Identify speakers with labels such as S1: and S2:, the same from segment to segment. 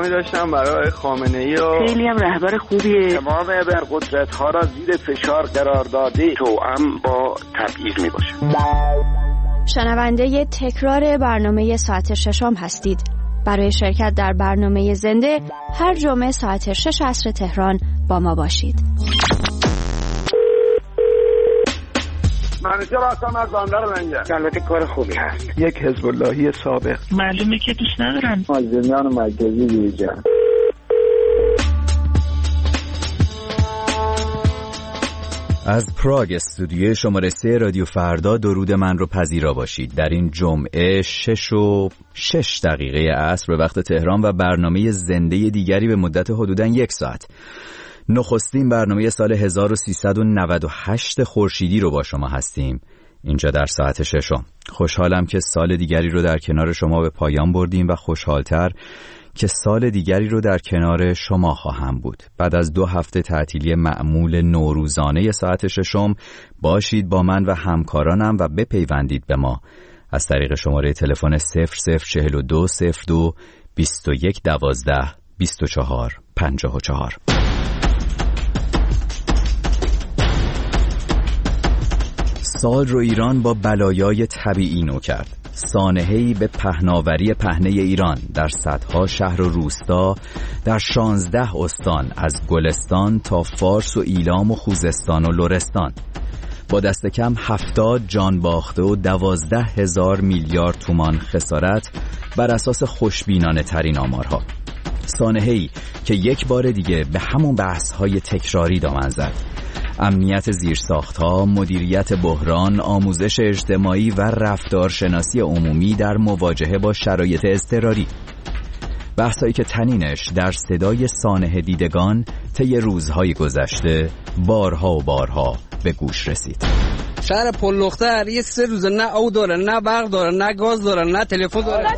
S1: احترامی داشتم برای خامنه‌ای و
S2: خیلی هم رهبر خوبیه.
S3: تمام ابرقدرت‌ها را زیر فشار قرار داده توأم با تبعیض میباشه.
S4: شنونده تکرار برنامه ساعت ششم هستید. برای شرکت در برنامه زنده هر جمعه ساعت 6 عصر تهران با ما باشید.
S3: منیجر هستم از بندر لنگر. البته کار خوبی هست.
S1: یک حزب اللهی سابق.
S2: معلومه که دوست ندارم.
S3: مازندران مرکزی بیرجان.
S5: از پراگ استودیوی شماره 3 رادیو فردا درود من رو پذیرا باشید. در این جمعه 6:06 عصر به وقت تهران و برنامه زنده دیگری به مدت حدوداً 1 ساعت. نخستین برنامه سال 1398 خورشیدی رو با شما هستیم. اینجا در ساعت 6. خوشحالم که سال دیگری رو در کنار شما به پایان بردیم و خوشحالتر که سال دیگری رو در کنار شما خواهم بود. بعد از 2 هفته تعطیلی معمول نوروزانه ساعت 6 باشید با من و همکارانم و بپیوندید به ما از طریق شماره تلفن 0042 02 21 12 24 54. سال رو ایران با بلایای طبیعی نو کرد. سانحه‌ای به پهناوری پهنه ایران در صدها شهر و روستا در 16 استان از گلستان تا فارس و ایلام و خوزستان و لرستان با دست کم 70 جان باخته و 12,000 میلیارد تومان خسارت بر اساس خوشبینانه ترین آمارها. سانحه‌ای که یک بار دیگه به همون بحث‌های تکراری دامن زد. امنیت زیرساخت‌ها، مدیریت بحران، آموزش اجتماعی و رفتارشناسی عمومی در مواجهه با شرایط اضطراری. بحثایی که تنینش در صدای سانحه دیدگان طی روزهای گذشته بارها و بارها به گوش رسید.
S6: شهر پلختر یه 3 روز نه او داره، نه برق داره، نه گاز داره، نه تلفن داره.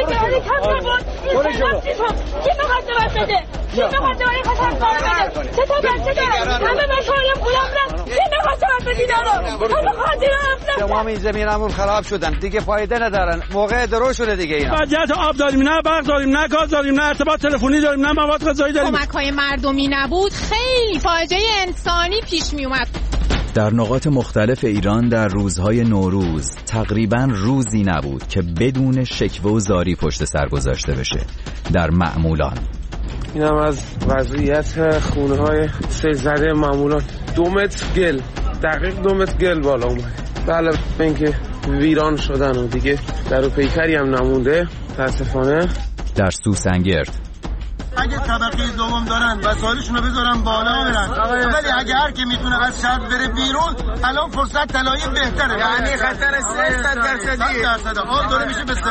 S7: تمام این زمینمون خراب شدن دیگه، فایده ندارن، موقع درو شده دیگه اینا.
S8: وضعیت آب داریم، نه برق داریم، نه گاز داریم، نه ارتباط تلفنی داریم، نه مواد غذایی داریم.
S9: کمک‌های مردمی نبود، خیلی فاجعه انسانی پیش می اومد.
S5: در نقاط مختلف ایران در روزهای نوروز تقریباً روزی نبود که بدون شکوه و زاری پشت سر گذاشته بشه. در معمولان
S1: اینم از وضعیت خونه‌های سیل زده معمولان. 2 متر گل، دقیق 2 متر گل بالا اومد. بله اینکه ویران شدن و دیگه در و پیکری هم نمونده متاسفانه.
S5: در سوسنگرد
S10: اگه طبقه دوم دارن وسایلشون رو بذارن بالا برن، ولی اگه هر کی میتونه از شهر بره بیرون الان فرصت طلایی بهتره، یعنی خطر 300% آن داره میشه به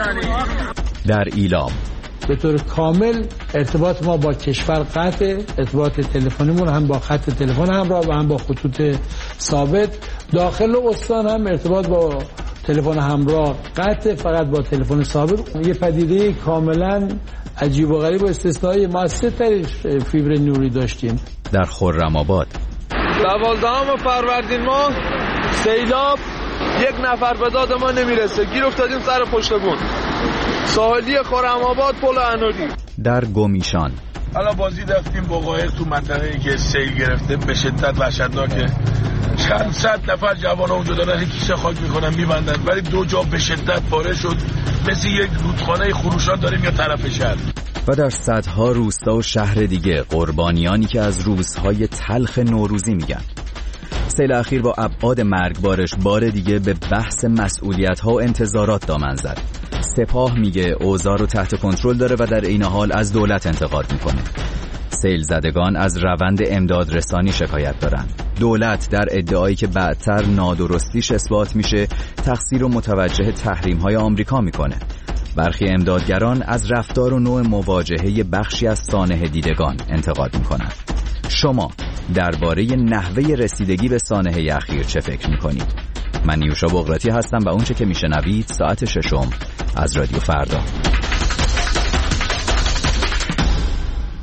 S10: 3.
S5: در ایلام
S11: به طور کامل ارتباط ما با کشور قطع، ارتباط تلفنیمون هم با خط تلفن همراه و هم با خطوط ثابت. داخل استان هم ارتباط با تلفن همراه قطع، فقط با تلفن ثابت. یه پدیده کاملا عجیب و غریب و استثنایی. ما 3 طریق فیبر نوری داشتیم.
S5: در خرم‌آباد
S8: 12 فروردین ما سیلاب 1 نفر به داد ما نمیرسه، گیر افتادیم سر پشت بون ساحلی خرم‌آباد پل انودی.
S5: در گمیشان
S12: حالا بازی رفتیم با قایق تو منطقه‌ای که سیل گرفته به شدت وحشتناکه. چند صد نفر جوان اونجا دارن کیسه خاک میکنن میبندن، ولی 2 جا به شدت پاره شد، مثل یک رودخانه خروشان داریم یا طرف شهر.
S5: و در صدها روستا و شهر دیگه قربانیانی که از روزهای تلخ نوروزی میگن. سیل اخیر با ابعاد مرگبارش بار دیگه به بحث مسئولیت‌ها و انتظارات دامن زد. سپاه میگه اوضاع رو تحت کنترل داره و در این حال از دولت انتقاد میکنه. سیل زدگان از روند امداد رسانی شکایت دارن. دولت در ادعایی که بعدتر نادرستیش اثبات میشه تقصیر رو متوجه تحریم‌های آمریکا میکنه. برخی امدادگران از رفتار و نوع مواجهه بخشی از سانحه دیدگان انتقاد میکنن. شما درباره نحوه رسیدگی به سانحه اخیر چه فکر میکنید؟ من نیوشا بغراتی هستم و اونچه که میشنوید ساعت 6 از رادیو فردا.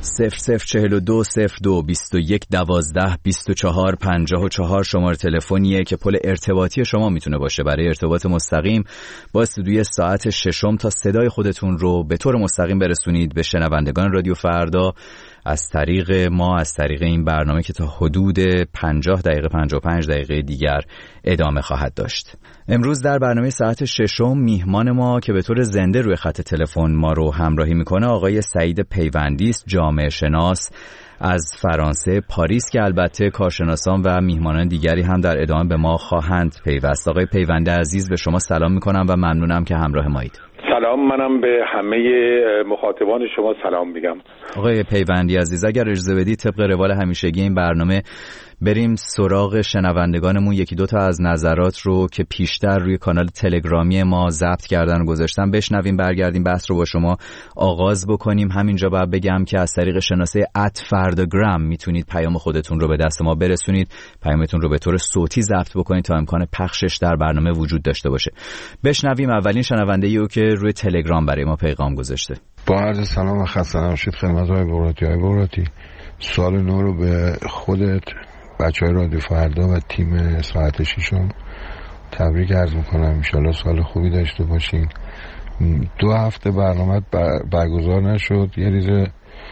S5: 0042 02 21 12 24 54 شماره تلفنیه که پل ارتباطی شما میتونه باشه برای ارتباط مستقیم با استودیوی ساعت ششم تا صدای خودتون رو به طور مستقیم برسونید به شنوندگان رادیو فردا از طریق ما، از طریق این برنامه که تا حدود 50 دقیقه 55 دقیقه دیگر ادامه خواهد داشت. امروز در برنامه ساعت ششم میهمان ما که به طور زنده روی خط تلفن ما رو همراهی میکنه آقای سعید پیوندی است، جامعه شناس از فرانسه پاریس که البته کارشناسان و میهمانان دیگری هم در ادامه به ما خواهند پیوست. آقای پیوندی عزیز به شما سلام میکنم و ممنونم که همراه مایید.
S3: سلام، منم به همه مخاطبان شما سلام میگم.
S5: آقای پیوندی عزیز اگر اجازه بدید طبق روال همیشگی این برنامه بریم سراغ شنوندگانمون یکی دو تا از نظرات رو که پیشتر روی کانال تلگرامی ما ضبط کردن و گذاشتن بشنویم، برگردیم بحث رو با شما آغاز بکنیم. همینجا باید بگم که از طریق شناسه @فرداگرام میتونید پیام خودتون رو به دست ما برسونید، پیامتون رو به طور صوتی ضبط بکنید تا امکان پخشش در برنامه وجود داشته باشه. بشنویم اولین شنونده‌ای رو که روی تلگرام برای ما پیغام گذاشته.
S13: با عرض سلام و خسته نباشید خدمت های بغراتی. سال نو رو به خودت، بچهای رادیو فردا و تیم ساعت ششم تبریک عرض میکنم. انشالله سال خوبی داشته باشین. 2 هفته برنامه برگزار نشد، یه ریز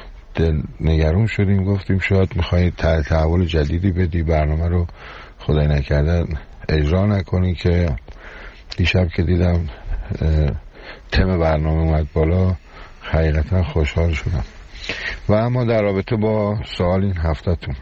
S13: نگران شدیم، گفتیم شاید میخوایی تحول جدیدی بدی، برنامه رو خدای نکرده اجرا نکنی، که دیشب که دیدم تم برنامه اومد بالا حقیقتا خوشحال شدم. و اما در رابطه با سوال این هفته‌تون،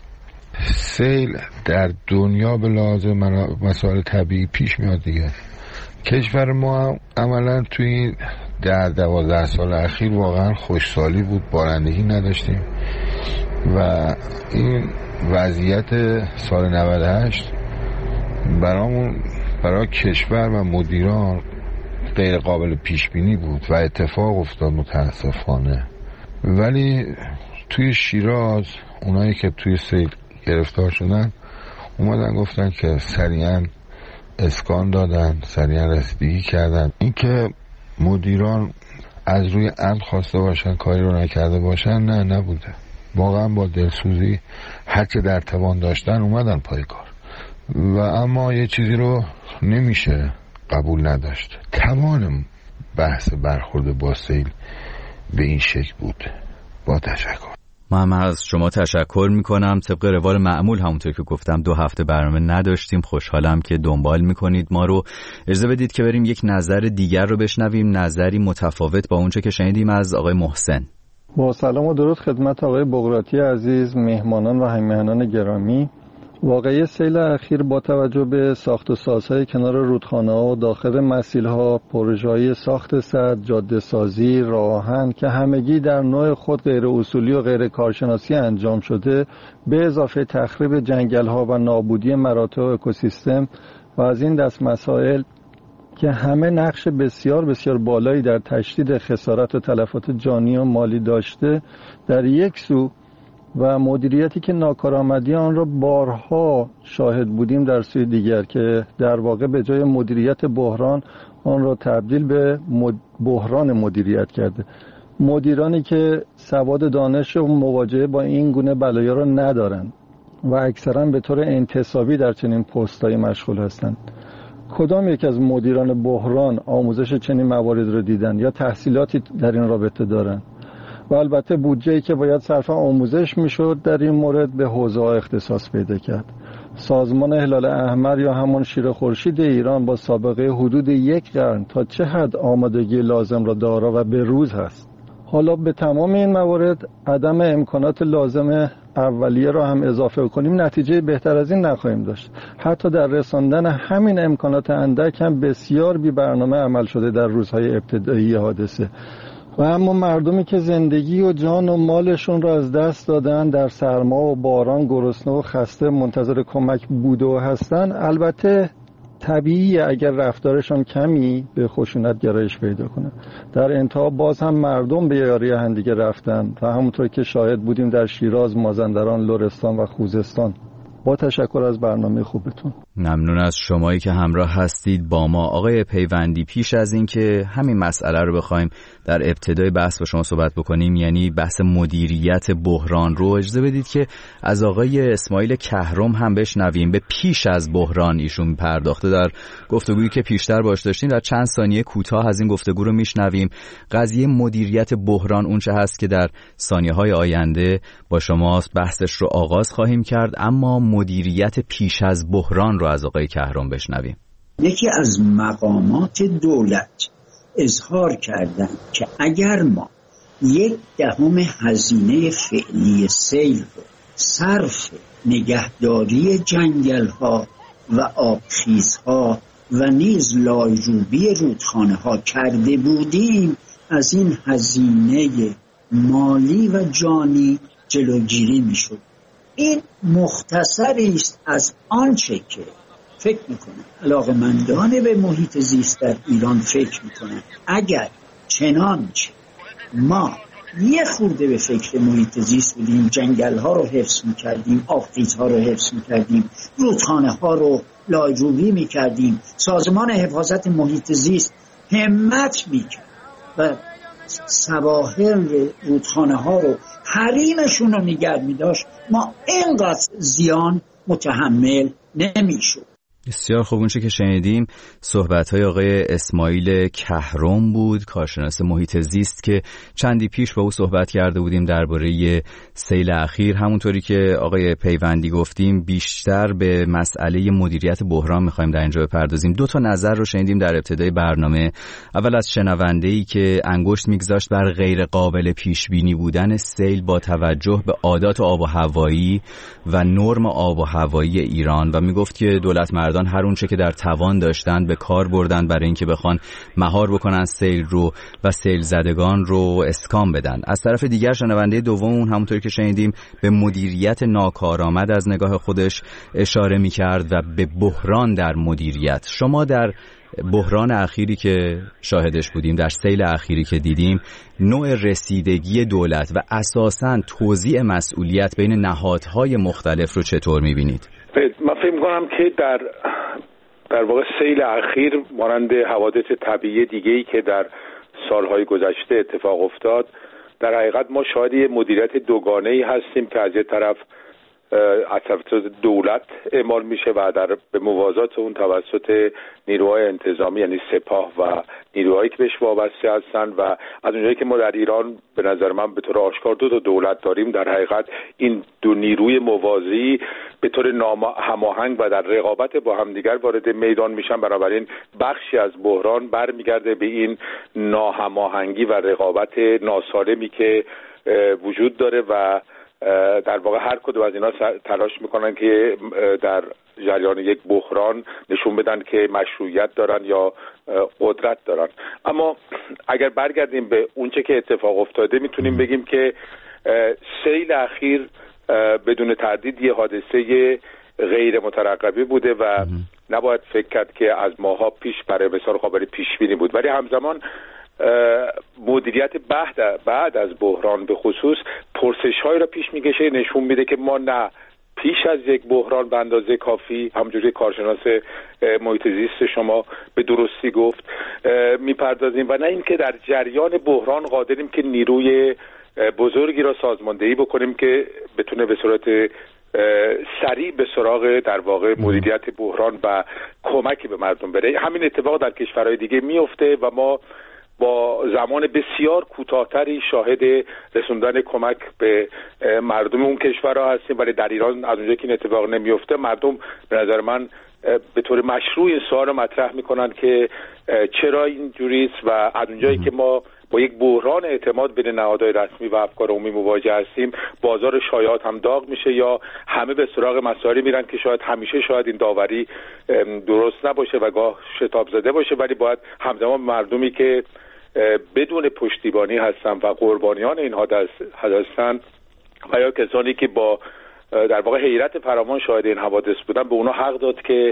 S13: سیل در دنیا به لحاظ مسائل طبیعی پیش میاد دیگه. کشور ما عملا توی این 10-12 سال اخیر واقعا خوشسالی بود، بارندگی نداشتیم و این وضعیت سال 98 برای کشور و مدیران غیر قابل پیش بینی بود و اتفاق افتاد متاسفانه. ولی توی شیراز اونایی که توی سیل گرفتار شدن اومدن گفتن که سریعا اسکان دادن، سریعا رسیدگی کردن. اینکه مدیران از روی عمد خواسته باشن کاری رو نکرده باشن، نبوده. واقعا با دلسوزی هرچه در توان داشتن اومدن پای کار. و اما یه چیزی رو نمیشه قبول نداشت، توان بحث برخورد با سیل به این شکل بود. با تشکر.
S5: من از شما تشکر میکنم. طبق روال معمول همونطور که گفتم 2 هفته برنامه نداشتیم، خوشحالم که دنبال میکنید ما رو. اجازه بدید که بریم یک نظر دیگر رو بشنویم، نظری متفاوت با اونچه که شنیدیم از آقای محسن.
S14: با سلام و درود خدمت آقای بغراتی عزیز، مهمانان و هم‌مهنان گرامی. واقعی سیل اخیر با توجه به ساخت و سازهای کنار رودخانه‌ها و داخل مسیل‌ها، پروژه‌های ساخت سد، جاده‌سازی، راه‌آهن که همگی در نوع خود غیر اصولی و غیر کارشناسی انجام شده، به اضافه تخریب جنگل‌ها و نابودی مراتع و اکوسیستم و از این دست مسائل که همه نقش بسیار بسیار بالایی در تشدید خسارت و تلفات جانی و مالی داشته در یک سو، و مدیریتی که ناکارآمدی آن را بارها شاهد بودیم در سوی دیگر، که در واقع به جای مدیریت بحران آن را تبدیل به بحران مدیریت کرده. مدیرانی که سواد دانش و مواجهه با این گونه بلایا را ندارند و اکثرا به طور انتصابی در چنین پست‌هایی مشغول هستند. کدام یک از مدیران بحران آموزش چنین موارد را دیدن یا تحصیلاتی در این رابطه دارند؟ و البته بودجه‌ای که باید صرف آموزش میشد در این مورد به حوزه‌ها اختصاص پیدا کرد. سازمان هلال احمر یا همون شیر خورشید ایران با سابقه حدود 1 قرن تا چه حد آمادگی لازم را دارا و به روز هست؟ حالا به تمام این موارد عدم امکانات لازم اولیه را هم اضافه کنیم، نتیجه بهتر از این نخواهیم داشت. حتی در رساندن همین امکانات اندک هم بسیار بی برنامه عمل شده در روزهای ابتدایی حادثه. و اما مردمی که زندگی و جان و مالشون را از دست دادن، در سرما و باران گرسنه و خسته منتظر کمک بوده و هستن، البته طبیعیه اگر رفتارشان کمی به خشونت گرایش پیدا کنه. در انتها باز هم مردم به یاری همدیگه رفتن و همونطور که شاهد بودیم در شیراز، مازندران، لرستان و خوزستان. با تشکر از برنامه خوبتون.
S5: ممنون از شمایی که همراه هستید با ما. آقای پیوندی، پیش از این که همین مسئله رو بخوایم در ابتدای بحث با شما صحبت بکنیم، یعنی بحث مدیریت بحران رو، اجازه بدید که از آقای اسماعیل کهرم هم بشنویم. به پیش از بحران ایشون پرداخته در گفتگویی که پیشتر باش داشتیم. در چند ثانیه کوتاه از این گفتگو رو میشنویم. قضیه مدیریت بحران اون چه هست که در ثانیه‌های آینده با شما بحثش رو آغاز خواهیم کرد، اما مدیریت پیش از بحران رو از آقای کهرم بشنویم.
S15: یکی از مقامات دولت اظهار کردن که اگر ما 1/10 هزینه فعلی سیل رو صرف نگهداری جنگل‌ها و آبخیزها و نیز لایروبی رودخانه‌ها کرده بودیم، از این هزینه مالی و جانی جلوگیری می‌شد. این مختصری است از آنچه که فکر میکنم علاقه‌مندان به محیط زیست در ایران فکر میکنن. اگر چنانچه ما یه خورده به فکر محیط زیست بودیم، جنگل ها رو حفظ میکردیم، آبخیزها رو حفظ میکردیم، رودخانه ها رو لایروبی میکردیم، سازمان حفاظت محیط زیست همت میکرد و سواحل رودخانه ها رو حریمشون رو نگه می‌داشت، ما اینقدر زیان متحمل نمی‌شد.
S5: بسیار خوب. اونچه که شنیدیم صحبت‌های آقای اسماعیل کهرم بود، کارشناس محیط زیست که چندی پیش با او صحبت کرده بودیم درباره سیل اخیر. همونطوری که آقای پیوندی گفتیم بیشتر به مسئله مدیریت بحران می‌خوایم در اینجا بپردازیم. 2 تا نظر رو شنیدیم در ابتدای برنامه. اول از شنونده‌ای که انگشت می‌گذاشت بر غیر قابل پیش‌بینی بودن سیل با توجه به عادات آب و هوایی و نرم آب و هوایی ایران و میگفت که دولت هر اونچه که در توان داشتن به کار بردن برای اینکه بخوان مهار بکنن سیل رو و سیل زدگان رو اسکان بدن. از طرف دیگر شنونده دوم همونطوری که شنیدیم به مدیریت ناکارآمد از نگاه خودش اشاره می‌کرد و به بحران در مدیریت. شما در بحران اخیری که شاهدش بودیم، در سیل اخیری که دیدیم، نوع رسیدگی دولت و اساساً توزیع مسئولیت بین نهادهای مختلف رو چطور می‌بینید؟
S12: من فکر می‌کنم که در واقع سیل اخیر مانند حوادث طبیعی دیگه‌ای که در سالهای گذشته اتفاق افتاد، در حقیقت ما شاهد یه مدیریت دوگانه‌ای هستیم که از یه طرف از طرف دولت اعمال میشه و به موازات اون توسط نیروهای انتظامی یعنی سپاه و نیروهایی که بهش وابسته هستن. و از اونجایی که ما در ایران به نظر من به طور آشکار 2 تا دولت داریم، در حقیقت این 2 نیروی موازی به طور هماهنگ و در رقابت با همدیگر وارد میدان میشن. بنابراین بخشی از بحران برمیگرده به این ناهماهنگی و رقابت ناسالمی که وجود داره و در واقع هر کدوم از اینا تلاش میکنن که در جریان یک بحران نشون بدن که مشروعیت دارن یا قدرت دارن. اما اگر برگردیم به اونچه که اتفاق افتاده، میتونیم بگیم که سیل اخیر بدون تردید یه حادثه غیر مترقبه بوده و نباید فکر کرد که از ماها پیش برای مثال قابل پیش بینی بود، ولی همزمان مدیریت بعد از بحران به خصوص پرسش‌هایی را پیش می‌کشه، نشون میده که ما نه پیش از یک بحران به اندازه کافی، همونجوری کارشناس محیط زیست شما به درستی گفت، میپردازیم و نه اینکه در جریان بحران قادریم که نیروی بزرگی را سازماندهی بکنیم که بتونه به صورت سریع به سراغ در واقع مدیریت بحران و کمکی به مردم بره. همین اتفاق در کشورهای دیگه میفته و ما با زمان بسیار کوتاه‌تری شاهد رسوندن کمک به مردم اون کشورها هستیم، ولی در ایران از اونجایی که این اتفاق نمیفته، مردم به نظر من به طور مشروع این سوال رو مطرح میکنن که چرا اینجوریه و از اونجایی که ما با یک بحران اعتماد بین نهادهای رسمی و افکار عمومی مواجه هستیم، بازار شایعات هم داغ میشه یا همه به سراغ مسائلی میرن که شاید این داوری درست نباشه و گاه شتاب زده باشه، ولی باید همزمان مردمی که بدون پشتیبانی هستن و قربانیان این حادثه هستن و یا کسانی که با در واقع حیرت فراوان شاهد این حوادث بودن، به اونا حق داد که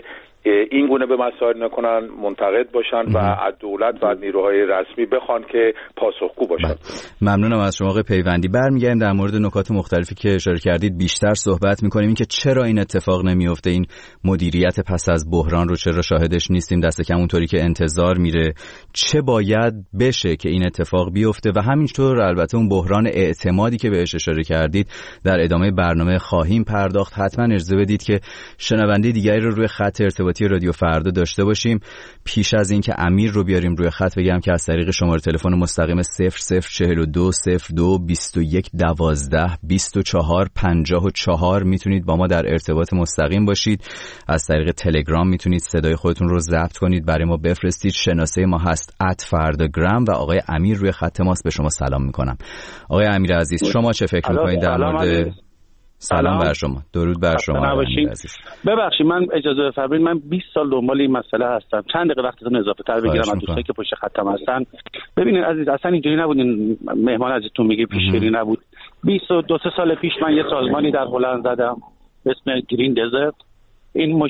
S16: این گونه به مسائل نکنن، منتقد باشن و از دولت و نیروهای رسمی بخوان که پاسخگو باشن.
S5: ممنونم از شما آقای پیوندی. برمیگردیم در مورد نکات مختلفی که اشاره کردید بیشتر صحبت می‌کنیم، این که چرا این اتفاق نمیفته، این مدیریت پس از بحران رو چرا شاهدش نیستیم، دست کم اونطوری که انتظار میره، چه باید بشه که این اتفاق بیفته و همینطور البته اون بحران اعتمادی که بهش اشاره کردید در ادامه برنامه خواهیم پرداخت. حتما اجازه بدید که شنونده دیگری رو روی خط ارتباطی رادیو فردا داشته باشیم. پیش از اینکه امیر رو بیاریم روی خط بگم که از طریق شماره تلفن مستقیم 0042 02 21 12 24 54 میتونید با ما در ارتباط مستقیم باشید. از طریق تلگرام میتونید صدای خودتون رو ضبط کنید، برای ما بفرستید. شناسه ما هست @فرdagram و آقای امیر روی خط ماست. به شما سلام میکنم. آقای امیر عزیز، شما چه فکر میکنید در مورد سلام بر شما، درود بر شما.
S17: ببخشید من اجازه بفرمایید، من 20 سال دنبال این مسئله هستم. چند دقیقه وقتتون اضافه تر بگیرم از دوستایی که پشت خطم هستن. ببینید عزیز، اصلا اینجوری نبودین، مهمان عزیزتون میگه پیشگیری نبود. 22 سال پیش من یه سازمانی در هلند زدم به اسم گرین دزرت. این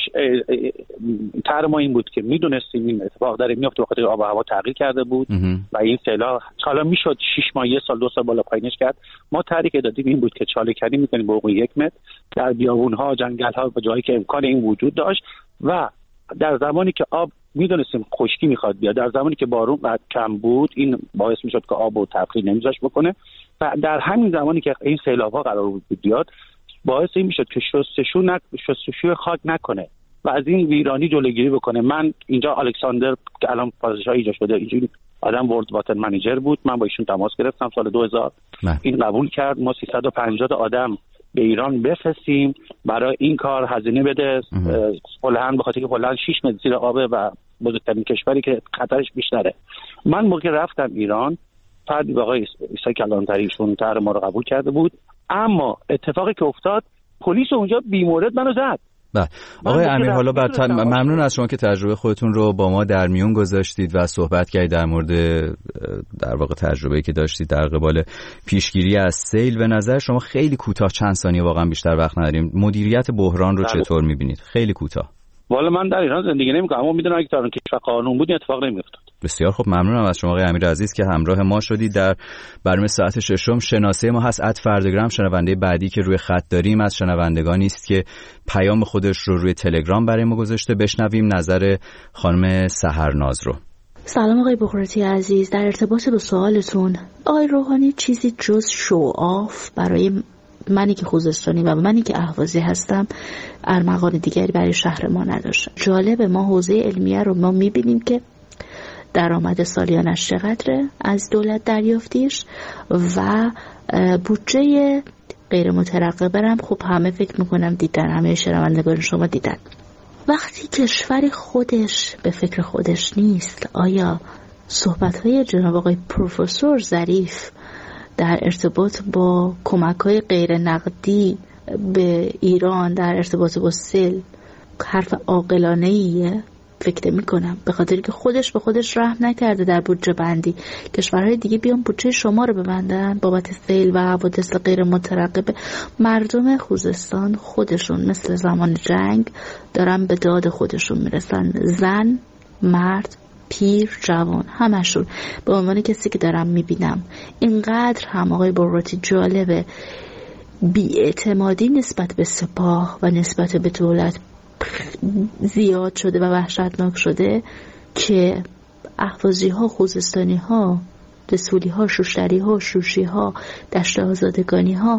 S17: طرح ما این بود که میدونستیم این اتفاق داره میفته، بخاطر آب و هوا تغییر کرده بود و این سیل‌ها حالا میشد 6 ماه، 1 سال، 2 سال بالا پایینش کرد. ما طرحی که دادیم این بود که چاله کنی میکنیم به عمق 1 متر در بیابون‌ها، جنگل‌ها و جایی که امکان این وجود داشت و در زمانی که آب میدونستیم خشکی میخواد بیاد، در زمانی که بارون قد کم بود، این باعث میشد که آب و تبخیر نمیذاش بکنه و در همین زمانی که این سیلاب‌ها قرار بود بیاد باعث این میشد که شستشوی خاک نکنه و از این ویرانی جلوگیری بکنه. من اینجا الکساندر که الان پادشاه اینجا شده، اینجوری آدم ورلد واتر منیجر بود، من با ایشون تماس گرفتم سال 2000 این قبول کرد ما 350 آدم به ایران بفرستیم برای این کار هزینه بده. هلند به خاطر که هلند 6 متر زیر آبه و بزرگترین کشوری که خطرش بیشتره. من موقع رفتم ایران، بعد آقای عیسی کلانتری ایشون طرح ما رو قبول کرده بود، اما اتفاقی که افتاد پلیس اونجا بیمورد منو زد.
S5: بله آقای امیر، حالا ممنون از شما که تجربه خودتون رو با ما در میون گذاشتید و صحبت کردید در مورد در واقع تجربه‌ای که داشتید در قبال پیشگیری از سیل. به نظر شما خیلی کوتاه، چند ثانیه، واقعا بیشتر وقت نداریم، مدیریت بحران رو چطور می‌بینید؟ خیلی کوتاه.
S17: والا من در ایران زندگی نمی‌کنم اما میدونم اگه تا کشور قانون بود این اتفاق نمی‌افتاد.
S5: بسیار خوب، ممنونم از شما آقای امیر عزیز که همراه ما شدید در برنامه ساعت ششم. شناسه ما هست @فردگرام. شنونده بعدی که روی خط داریم از شنوندگانی است که پیام خودش رو روی تلگرام برای ما گذاشته. بشنویم نظر خانم سحرناز رو.
S18: سلام آقای بغراتی عزیز، در ارتباط با سوالتون، آقای روحانی چیزی جز شو آف برای منی که خوزستانی و منی که اهوازی هستم ارمغان دیگری برای شهر ما نداشت. جالب، ما حوزه علمیه رو ما میبینیم که درآمد سالیانش چقدره از دولت دریافتیش و بودجه غیر مترقبه هم خب همه فکر میکنم دیدن، همه شنوندگان شما دیدن. وقتی کشور خودش به فکر خودش نیست، آیا صحبت‌های جناب آقای پروفسور ظریف در ارتباط با کمک‌های غیر نقدی به ایران در ارتباط با سیل حرف عاقلانه‌ایه؟ فکر میکنم به خاطر که خودش به خودش رحم نکرده در بودجه بندی. کشورهای دیگه بیان بودجه شما رو ببندن بابت سیل و حوادث غیر مترقبه. مردم خوزستان خودشون مثل زمان جنگ دارن به داد خودشون میرسن، زن، مرد، پیر، جوان، همشون. به عنوان کسی که دارم میبینم اینقدر هم آقای بغراتی جالبه بی‌اعتمادی نسبت به سپاه و نسبت به دولت زیاد شده و وحشتناک شده که اهوازی ها، خوزستانی ها، رسولی ها، شوشتری ها، شوشی ها، دشت آزادگانی ها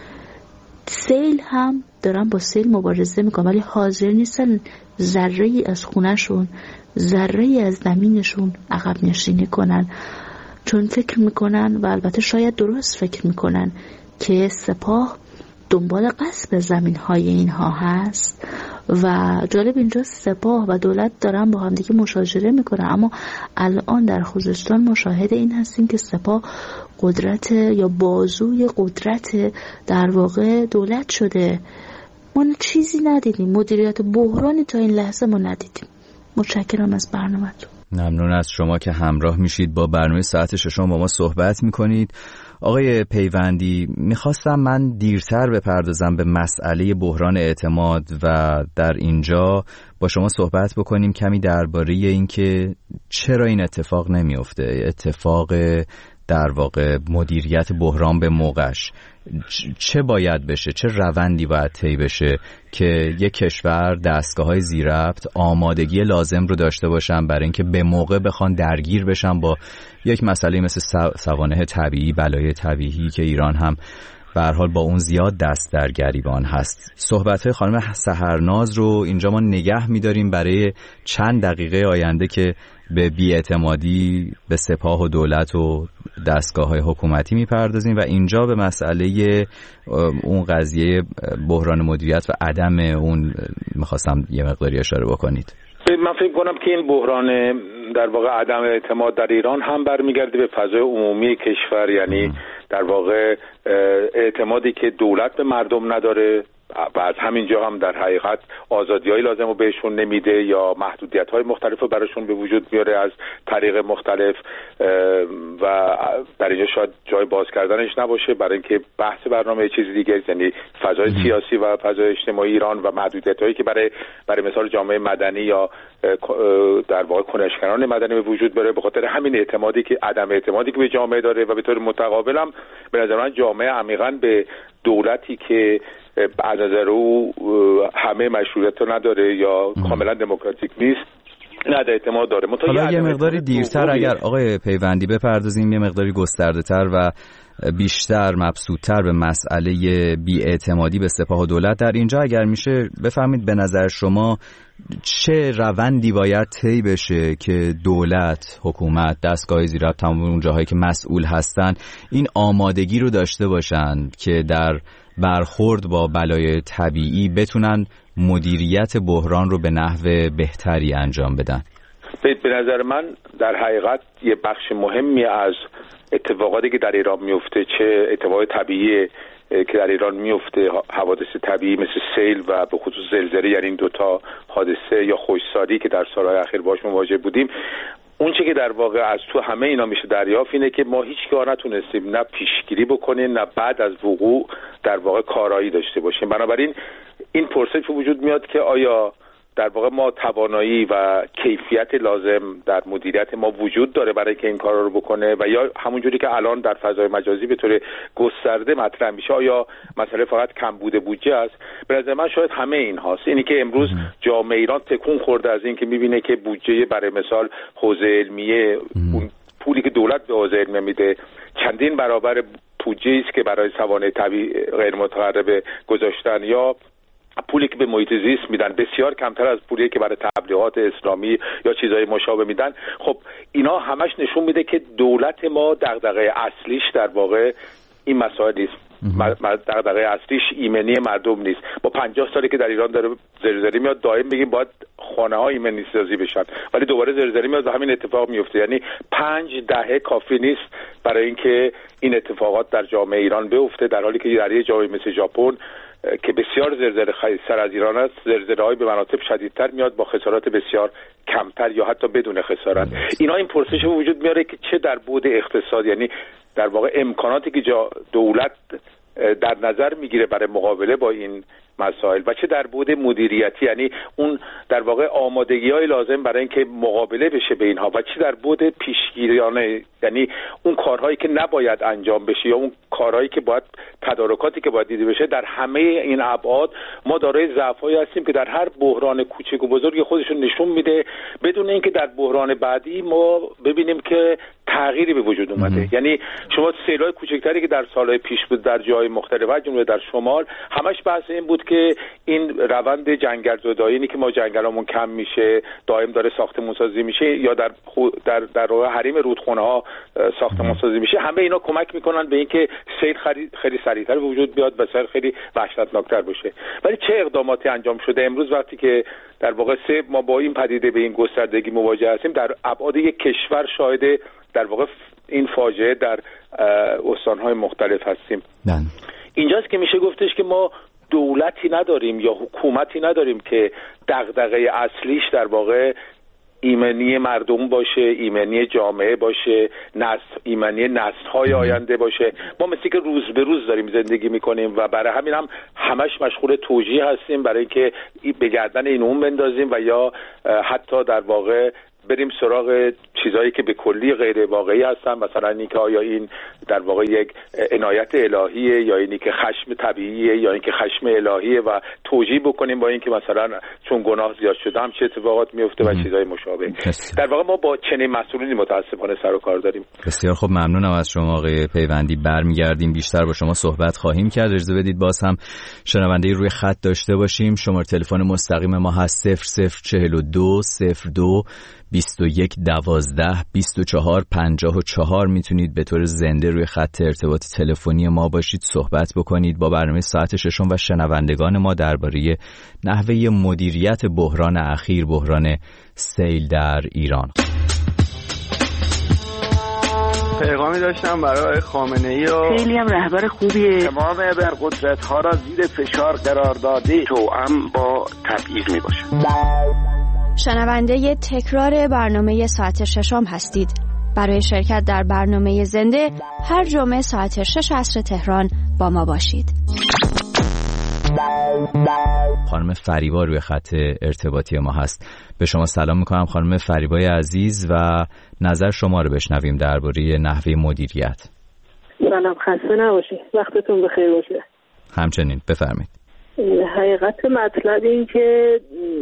S18: سیل هم دارن با سیل مبارزه میکنن ولی حاضر نیستن ذره‌ای از خونهشون، ذره‌ای از زمینشون عقب نشینی کنن، چون فکر میکنن و البته شاید درست فکر میکنن که سپاه دنبال غصب زمین‌های اینها هست. و جالب اینجا سپاه و دولت دارن با هم دیگه مشاجره میکنن، اما الان در خوزستان مشاهده این هستیم که سپاه قدرت یا بازوی قدرت در واقع دولت شده. ما چیزی ندیدیم، مدیریت بحرانی تا این لحظه ما ندیدیم. متشکرم از برنامه‌تون.
S5: ممنون از شما که همراه میشید با برنامه ساعت ششم با ما صحبت میکنید. آقای پیوندی، میخواستم من دیرتر بپردازم به مسئله بحران اعتماد و در اینجا با شما صحبت بکنیم کمی درباره اینکه چرا این اتفاق نمیفته، اتفاق در واقع مدیریت بحران به موقعش چه باید بشه، چه روندی باید طی بشه که یک کشور دستگاه‌های ذی‌ربط آمادگی لازم رو داشته باشن برای اینکه به موقع بخوان درگیر بشن با یک مسئله مثل سوانح طبیعی، بلای طبیعی که ایران هم به هر حال با اون زیاد دست در گریبان هست. صحبت‌های خانم سحرناز رو اینجا ما نگه می‌داریم برای چند دقیقه آینده که به بی‌اعتمادی به سپاه و دولت و دستگاه‌های حکومتی می‌پردازیم و اینجا به مسئله اون قضیه بحران مدیریت و عدم اون می‌خواستم یه مقداری اشاره بکنید.
S16: من فکر کنم که این بحران در واقع عدم اعتماد در ایران هم برمیگرده به فضای عمومی کشور، یعنی در واقع اعتمادی که دولت به مردم نداره و از همینجا هم در حقیقت آزادی‌های لازم رو بهشون نمیده یا محدودیت‌های مختلف رو براشون به وجود میاره از طریق مختلف و در اینجا شاید جای باز کردنش نباشه برای اینکه بحث برنامه چیز دیگه، یعنی فضای سیاسی و فضای اجتماعی ایران و محدودیت‌هایی که برای مثال جامعه مدنی یا در واقع کنشگران مدنی به وجود بیاره. به خاطر همین اعتمادی که عدم اعتمادی که به جامعه داره و به طور متقابل هم به نظر من جامعه عمیقاً به دولتی که از نظر او همه مشروعیت رو نداره یا کاملا دموکراتیک نیست نداره اعتماد داره.
S5: حالا یه مقداری دیرتر اگر آقای پیوندی بپردازیم، یه مقداری گسترده‌تر و بیشتر مبسوط‌تر به مسئله بی‌اعتمادی به سپاه و دولت، در اینجا اگر میشه بفهمید به نظر شما چه روندی باید طی بشه که دولت، حکومت، دستگاه ذی‌ربط، تمام اون جاهایی که مسئول هستن این آمادگی رو داشته باشن که در برخورد با بلای طبیعی بتونن مدیریت بحران رو به نحو بهتری انجام بدن؟
S16: به نظر من در حقیقت یه بخش مهمی از اتفاقاتی که در ایران میفته، چه اتفاقات طبیعی که در ایران میفته، حوادث طبیعی مثل سیل و به خصوص زلزله، یعنی این دوتا حادثه یا خشکسالی که در سالهای اخیر باهاش مواجه بودیم، اون چه که در واقع از تو همه اینا میشه دریافت اینه که ما هیچگاه نتونستیم نه پیشگیری بکنیم نه بعد از وقوع در واقع کارایی داشته باشیم. بنابراین این پرسش وجود میاد که آیا در واقع ما توانایی و کیفیت لازم در مدیریت ما وجود داره برای که این کارا رو بکنه و یا همونجوری که الان در فضای مجازی به طور گسترده مطرح میشه آیا مسئله فقط کمبود بودجه است؟ به نظر من شاید همه این هاست. اینی که امروز جامعه ایران تکون خورده از این که میبینه که بودجه برای مثال حوزه علمیه، اون پولی که دولت به حوزه علمیه میده چندین برابر بودجه‌ای است که برای سوانح طبیعی غیر متقرب گذاشتن یا پولی که به محیط زیست میدن بسیار کمتر از پولی که برای تبلیغات اسلامی یا چیزهای مشابه میدن. خب اینا همش نشون میده که دولت ما دغدغه اصلیش در واقع این مسائل نیست. دغدغه اصلیش ایمنی مردم نیست. با 50 سالی که در ایران داره زلزله میاد دائم بگیم باید خانه ها ایمنی سازی بشن، ولی دوباره زلزله میاد و همین اتفاق میفته. یعنی 5 دهه کافی نیست برای اینکه این اتفاقات در جامعه ایران بیفته، در حالی که در یه جایی مثل ژاپن که بسیار زلزله خطر از ایران است، زلزله‌های به مراتب شدیدتر میاد با خسارات بسیار کمتر یا حتی بدون خسارت. اینا این پرسش وجود میاره که چه در بعد اقتصاد، یعنی در واقع امکاناتی که دولت در نظر میگیره برای مقابله با این مسائل و چه در بعد مدیریتی، یعنی اون در واقع آمادگی‌های لازم برای اینکه مقابله بشه به اینها و چه در بعد پیشگیریانه، یعنی اون کارهایی که نباید انجام بشه یا اون کارهایی که باید تدارکاتی که باید دیده بشه. در همه این ابعاد ما دارای ضعف‌هایی هستیم که در هر بحران کوچک و بزرگی خودشون نشون میده بدون اینکه در بحران بعدی ما ببینیم که تغییری به وجود اومده. یعنی شما سیل‌های کوچکتری که در سال‌های پیش بود در جای مختلف از جمله در شمال، همش بحث این بود که این روند جنگل زدایی که ما جنگلامون کم میشه، دائم داره ساختمان‌سازی میشه یا در حریم رودخونه‌ها ساختمان‌سازی میشه، همه اینا کمک میکنن به اینکه سیل خیلی سریعتر به وجود بیاد و سیل خیلی وحشتناکتر بشه. ولی چه اقداماتی انجام شده امروز وقتی که در واقع ما با این پدیده به این گستردگی مواجه هستیم، در ابعاد یک کشور شاهد در واقع این فاجعه در استان‌های مختلف هستیم. اینجاست که میشه گفتش که ما دولتی نداریم یا حکومتی نداریم که دغدغه اصلیش در واقع ایمنی مردم باشه، ایمنی جامعه باشه، ایمنی نسل‌های آینده باشه. ما مثل که روز به روز داریم زندگی میکنیم و برای همین هم همش مشغول توجیه هستیم برای اینکه به گردن این اون بندازیم و یا حتی در واقع بریم سراغ چیزایی که به کلی غیر واقعی هستن، مثلا اینکه آیا این در واقع یک عنایت الهیه یا اینی که خشم طبیعیه یا اینکه خشم الهیه و توجیه بکنیم با اینکه مثلا چون گناه زیاد شده هم چه اتفاقات میفته و چیزای مشابه. در واقع ما با چنین مسئولینی متاسفانه سر و کار داریم.
S5: بسیار خب، ممنونم از شما آقای پیوندی. برمیگردیم بیشتر با شما صحبت خواهیم کرد. اجازه بدید باز هم شنونده روی خط داشته باشیم. شماره تلفن مستقیم ما هست 0042 02 21 12 24 54. میتونید به طور زنده روی خط ارتباط تلفنی ما باشید، صحبت بکنید با برنامه ساعت ششم و شنوندگان ما درباره نحوه مدیریت بحران اخیر، بحران سیل در ایران.
S19: پیغامی داشتم برای خامنه‌ای و
S2: خیلی هم رهبر خوبیه.
S3: تمام ابرقدرت‌ها را زیر فشار قرار داده توأم با تبعیض میباشه.
S4: شنونده تکرار برنامه ساعت ششم هستید. برای شرکت در برنامه زنده هر جمعه ساعت 6 عصر تهران با ما باشید.
S5: خانم فریبا روی خط ارتباطی ما هست. به شما سلام میکنم خانم فریبای عزیز و نظر شما رو بشنویم درباره نحوه مدیریت.
S20: سلام، خسته نباشید، وقتتون بخیر باشه.
S5: همچنین، بفرمایید.
S20: حقیقت مطلب این که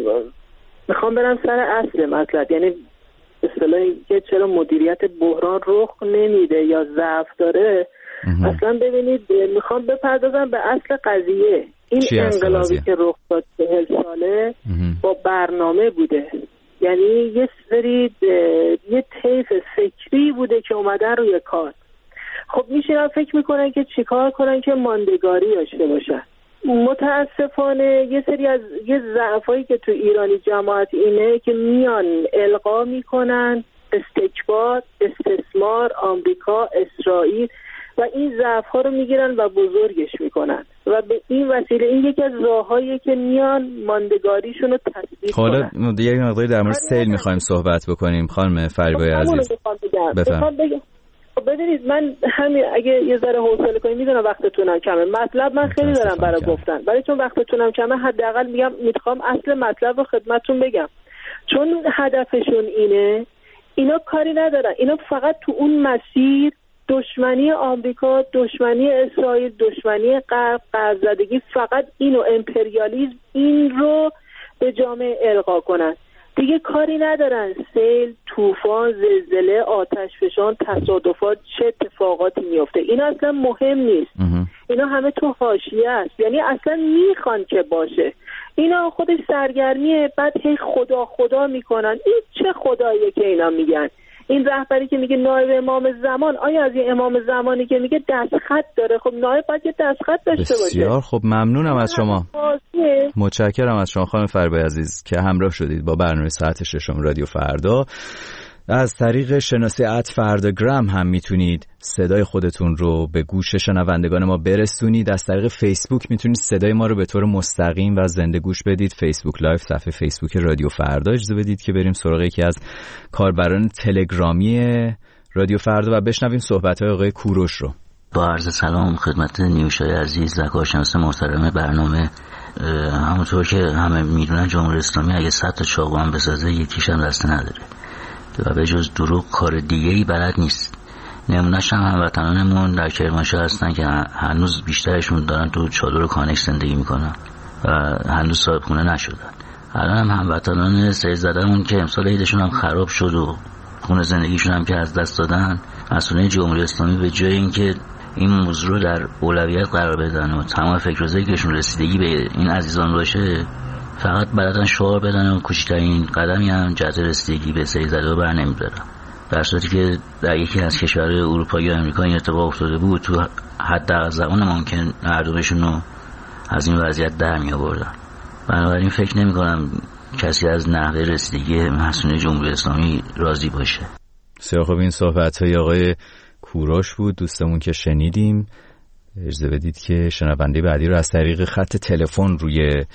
S20: میخوام برم سر اصل مطلب، یعنی اصطلاحی که چرا مدیریت بحران رخ نمیده یا ضعف داره. اصلا ببینید، میخوام بپردازم به اصل قضیه. این انقلابی که رخ داد 40 ساله با برنامه بوده، یعنی یه سری یه طیف فکری بوده که اومدن روی کار. خب میشینن فکر میکنن که چیکار کنن که ماندگاری داشته باشن. متاسفانه یه سری از یه ضعفایی که تو ایرانی جماعت اینه که میان القا میکنن استکبار، استثمار، آمریکا، اسرائیل و این ضعف‌ها رو میگیرن و بزرگش میکنن و به این وسیله این یکی از راه‌هاییه که میان ماندگاریشون رو تثبیت کنن.
S5: حالا دیگه مقداری در مورد سیل میخوایم صحبت بکنیم خانم فریبای عزیز.
S20: بفرمایید. ببینید، من همین اگه یه ذره حوصله کنید، میدونم وقتتونم کمه. مطلب من خیلی دارم برای گفتن، ولی چون وقتتونم کمه حداقل میخوام اصل مطلب رو خدمتتون بگم. چون هدفشون اینه، اینا کاری ندارن، اینا فقط تو اون مسیر دشمنی آمریکا، دشمنی اسرائیل، دشمنی غرب، قرض‌زدگی، فقط اینو امپریالیسم، این رو به جامعه القا کنن. دیگه کاری ندارن سیل، طوفان، زلزله، آتش فشان، تصادفات، چه اتفاقاتی میفته. اینا اصلا مهم نیست. اینا همه تو حاشیه است، یعنی اصلا میخوان که باشه. اینا خودش سرگرمیه، بعد هی خدا خدا میکنن. این چه خداییه که اینا میگن؟ این رهبری که میگه نایب امام زمان، آیا از این امام زمانی که میگه دستخط داره؟ خب نایب باید یه دستخط داشته باشه.
S5: بسیار خب، ممنونم از شما. متشکرم از شما خانم فریبای عزیز که همراه شدید با برنامه ساعت ششم رادیو فردا. از طریق شناسه @فرداگرام هم میتونید صدای خودتون رو به گوش شنوندگان ما برسونید. از طریق فیسبوک میتونید صدای ما رو به طور مستقیم و زنده گوش بدید. فیسبوک لایو، صفحه فیسبوک رادیو فردا. اجازه بدید که بریم سراغ یکی از کاربران تلگرامی رادیو فردا و بشنویم صحبت‌های آقای کوروش رو.
S21: با عرض سلام خدمت نیوشای عزیز و کارشناس محترم برنامه. همونطور که همه میدونن جمهوری اسلامی اگه 100 تا چاقو هم بسازه یکیش هم دست نداره و به جز دروغ کار دیگه‌ای بلد نیست. نمونه‌اش هم هموطنانمون در کرمانشاه هستن که هنوز بیشترشون دارن تو چادر و کانکس زندگی میکنن و هنوز صاحب خونه نشدن. الان هم هموطنان سیل زده‌مون که امسال عیدشون هم خراب شد و خونه زندگیشون هم که از دست دادن، مسئولین جمهوری اسلامی به جای اینکه این موضوع رو در اولویت قرار بدن و تمام فکر و ذکرشون رسیدگی به این عزیزان باشه، فقط بلدن شعار بدن و کوچکترین قدمی هم جهت رسیدگی به سیل زده بر نمیدارن. در صورتی که در یکی از کشورهای اروپایی و آمریکا این اتفاق افتاده بود، تو حد زمان ممکن مردمشون رو از این وضعیت در می آوردن. بنابراین فکر نمی کنم کسی از نحوه رسیدگی مسئولین جمهوری اسلامی راضی باشه.
S5: بسیار خوب، این صحبت‌های آقای کوروش بود دوستمون که شنیدیم. اجازه بدید که شنونده بعدی رو از طریق خط تلفن روی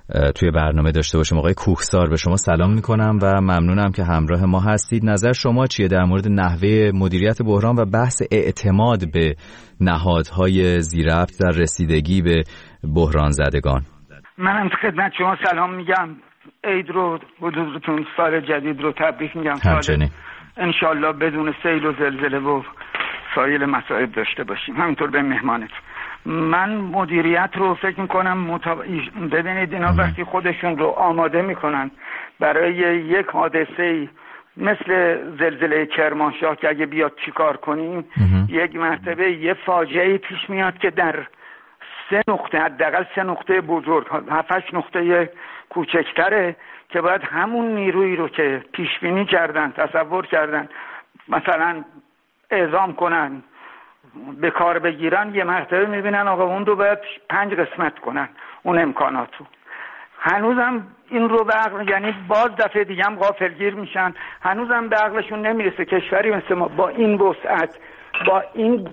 S5: توی برنامه داشته باشیم. آقای کوهسار، به شما سلام میکنم و ممنونم که همراه ما هستید. نظر شما چیه در مورد نحوه مدیریت بحران و بحث اعتماد به نهادهای ذی‌ربط در رسیدگی به بحران زدگان؟
S6: منم خدمت شما سلام میگم، عید رو حضورتون، سال جدید رو تبریک میگم.
S5: همچنین
S6: انشالله بدون سیل و زلزله و سایر مسائل داشته باشیم. همینطور به مهمانت. من مدیریت رو فکر میکنم ببینید اینا وقتی خودشون رو آماده میکنن برای یک حادثه مثل زلزله کرمانشاه که اگه بیاد چیکار کنیم، یک مرتبه یه فاجعه پیش میاد که در 3 نقطه، حداقل 3 نقطه بزرگ، 7-8 نقطه کوچکتره که باید همون نیرویی رو که پیش بینی کردن، تصور کردن، مثلا اعزام کنن، به کار بگیرن، یه مرتبه میبینن آقا اون رو باید 5 قسمت کنن اون امکاناتو. هنوزم این رو به عقل، یعنی باز دفعه دیگه هم غافلگیر میشن، هنوزم به عقلشون نمیرسه کشوری مثل ما با این وسعت، با این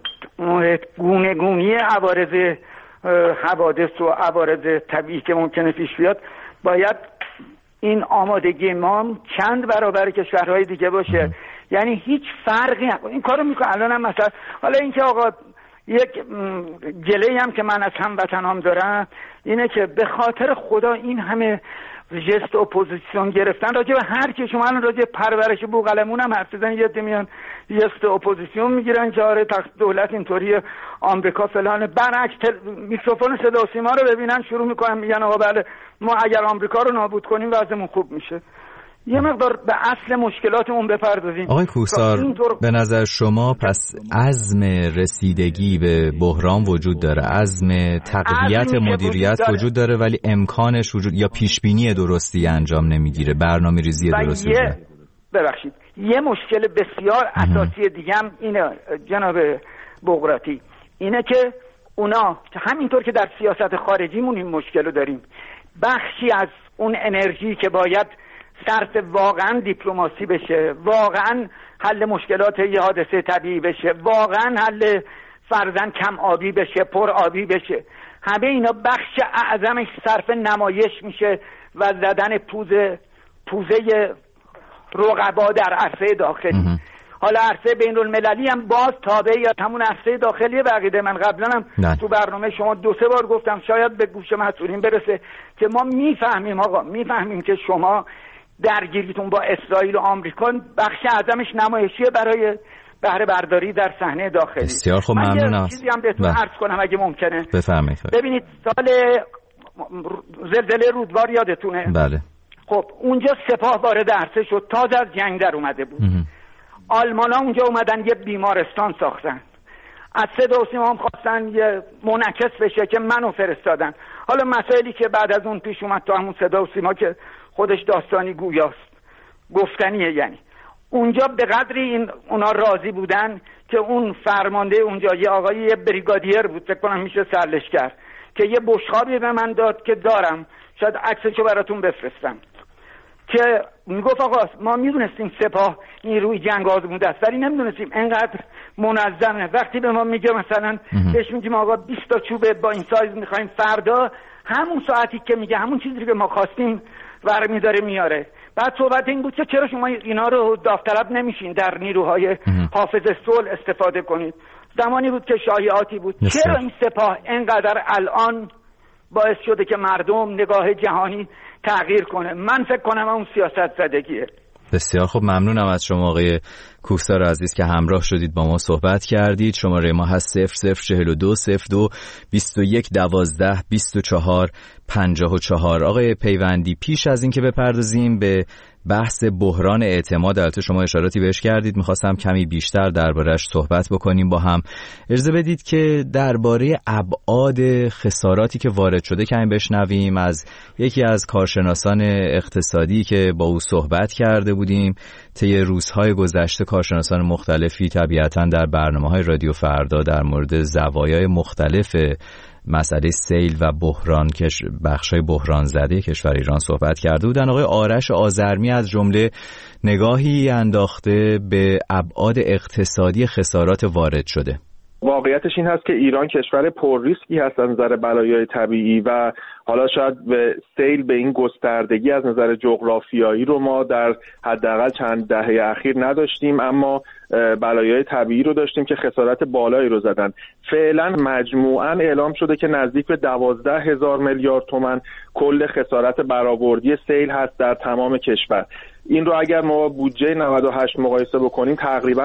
S6: گونه‌گونی عوارض حوادث و عوارض طبیعی که ممکنه پیش بیاد، باید این آمادگی ما چند برابر کشورهای دیگه باشه. یعنی هیچ فرقی این کارو میکنه. الان هم مثلا حالا اینکه آقا یک گله‌ای هم که من از هموطنام دارم اینه که به خاطر خدا این همه جست اپوزیسیون گرفتن راجع به هر کی، شما الان راجع به پرورش بوقلمون هم حرف بزنید، یه میان جست اپوزیسیون میگیرن که آره دولت اینطوریه، آمریکا فلان. برعکس میکروفون صدا و سیما رو ببینن شروع میکنن میگن آقا بله ما اگر آمریکا رو نابود کنیم وضعمون خوب میشه. یه مقدار به اصل مشکلاتمون بپردازیم.
S5: آقای کوهسار، به نظر شما پس عزم رسیدگی به بحران وجود داره، عزم تقویت مدیریت وجود داره، ولی امکانش وجود یا پیشبینی درستی انجام نمیگیره، برنامه‌ریزی درستی.
S6: ببخشید یه مشکل بسیار اساسی دیگه هم اینه جناب بغراتی، اینه که اونا همینطور که در سیاست خارجیمون این مشکل رو داریم، بخشی از اون انرژی که باید صرف واقعا دیپلماسی بشه، واقعا حل مشکلات یه حادثه طبیعی بشه، واقعا حل فرضاً کم آبی بشه، پر آبی بشه، همه اینا بخش اعظمش صرف نمایش میشه و زدن پوزه رقبا در عرصه داخلی. حالا عرصه بین المللی هم باز تابع یا همون عرصه داخلی بقیده. من قبلا هم تو برنامه شما 2-3 بار گفتم، شاید به گوش مسئولین برسه که ما میفهمیم آقا، میفهمیم که شما درگیریتون با اسرائیل و آمریکا بخش اعظمش نمایشیه برای بهره برداری در صحنه داخلی.
S5: بسیار خوب، ممنونم.
S6: من چیزی هم بهتون عرض کنم اگه ممکنه.
S5: بفرمایید.
S6: ببینید سال زلزله رودوار یادتونه؟
S5: بله.
S6: خب اونجا سپاه وارد عرصه شد، تازه از جنگ در اومده بود. آلمانا اونجا اومدن یه بیمارستان ساختن، از صدا و سیما هم خواستن یه منعکس بشه که منو فرستادن. حالا مسائلی که بعد از اون پیش اومد تو همون صدا و سیما که خودش داستانی گویاست، گفتنیه. یعنی اونجا به قدری اونا راضی بودن که اون فرمانده اونجا یه آقای یه بریگادیر بود، فکر کنم میشه سرلشکر، که یه بشقابی به من داد که دارم، شاید عکسشو براتون بفرستم، که میگفت آقا ما میدونستیم سپاه نیروی جنگ آزموده است ولی نمیدونستیم انقدر منظمه. وقتی به ما میگه مثلا بهش میگیم آقا 20 تا چوب با این سایز میخوایم، فردا همون ساعتی که میگه همون چیزی که ما خواستیم ورمی داره میاره. بعد صحبت این بود که چرا شما اینا رو داوطلب نمیشین در نیروهای حافظ صلح استفاده کنید. زمانی بود که شایعاتی بود چرا این سپاه اینقدر الان باعث شده که مردم نگاه جهانی تغییر کنه. من فکر کنم اون سیاست زدگیه.
S5: بسیار خوب، ممنونم از شما آقای کوهسار عزیز که همراه شدید با ما صحبت کردید. شماره ما هست 0042 02 21 12 24 54. آقای پیوندی، پیش از این که بپردازیم به بحث بحران اعتماد، البته شما اشاراتی بهش کردید، میخواستم کمی بیشتر درباره‌اش صحبت بکنیم با هم. اجازه بدید که درباره ابعاد خساراتی که وارد شده کمی بشنویم از یکی از کارشناسان اقتصادی که با او صحبت کرده بودیم طی روزهای گذشته. کارشناسان مختلفی طبیعتاً در برنامه‌های رادیو فردا در مورد زوایای مختلف مسئله سیل و بحران بخشای بحران زده کشور ایران صحبت کرده بودن. آقای آرش آذرمی از جمله نگاهی انداخته به ابعاد اقتصادی خسارات وارد شده.
S7: واقعیتش این هست که ایران کشور پر ریسکی هست از نظر بلایای طبیعی و حالا شاید به سیل به این گستردگی از نظر جغرافیایی رو ما در حداقل چند دهه اخیر نداشتیم، اما بلایای طبیعی رو داشتیم که خسارت بالایی رو زدن. فعلا مجموعاً اعلام شده که نزدیک به 12,000 میلیارد تومان کل خسارت برآوردی سیل هست در تمام کشور. این رو اگر ما بودجه 98 مقایسه بکنیم تقریباً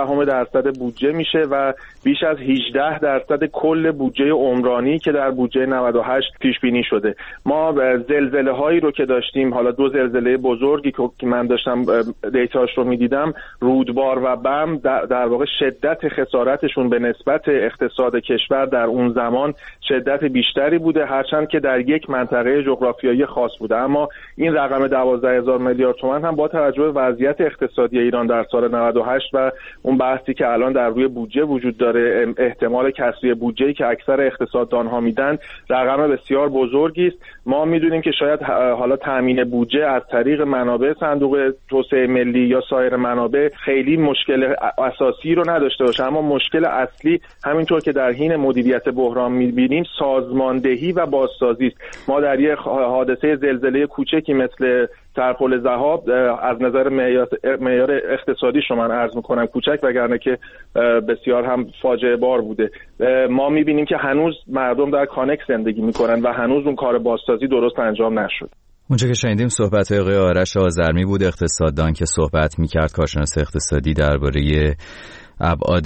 S7: 0.7% بودجه میشه و بیش از 18% کل بودجه عمرانی که در بودجه 98 پیش بینی شده. ما زلزله هایی رو که داشتیم، حالا 2 زلزله بزرگی که من داشتم دیتاش رو میدیدم، رودبار و بم، در واقع شدت خسارتشون به نسبت اقتصاد کشور در اون زمان شدت بیشتری بوده، هرچند که در یک منطقه جغرافیایی خاص بوده. اما این رقم 12,000 میلیارد تومان هم با توجه به وضعیت اقتصادی ایران در سال 98 و اون بحثی که الان در روی بودجه وجود داره، احتمال کسری بودجه‌ای که اکثر اقتصاددان‌ها میدن، رقم بسیار بزرگی است. ما میدونیم که شاید حالا تامین بودجه از طریق منابع صندوق توسعه ملی یا سایر منابع خیلی مشکل اساسی رو نداشته باشه، اما مشکل اصلی همینطور که در حین مدیریت بحران می‌بینیم سازماندهی و بازسازی است. ما در یک حادثه زلزله کوچکی مثل سرپل ذهاب از نظر معیار اقتصادی شما عرض میکنم کوچک، وگرنه که بسیار هم فاجعه بار بوده. ما میبینیم که هنوز مردم در کانک زندگی میکنن و هنوز اون کار بازسازی درست انجام نشد.
S5: اونجا که شنیدیم صحبت‌های آقای آرش آذرمی بود، اقتصاددان که صحبت میکرد، کارشناس اقتصادی، درباره ابعاد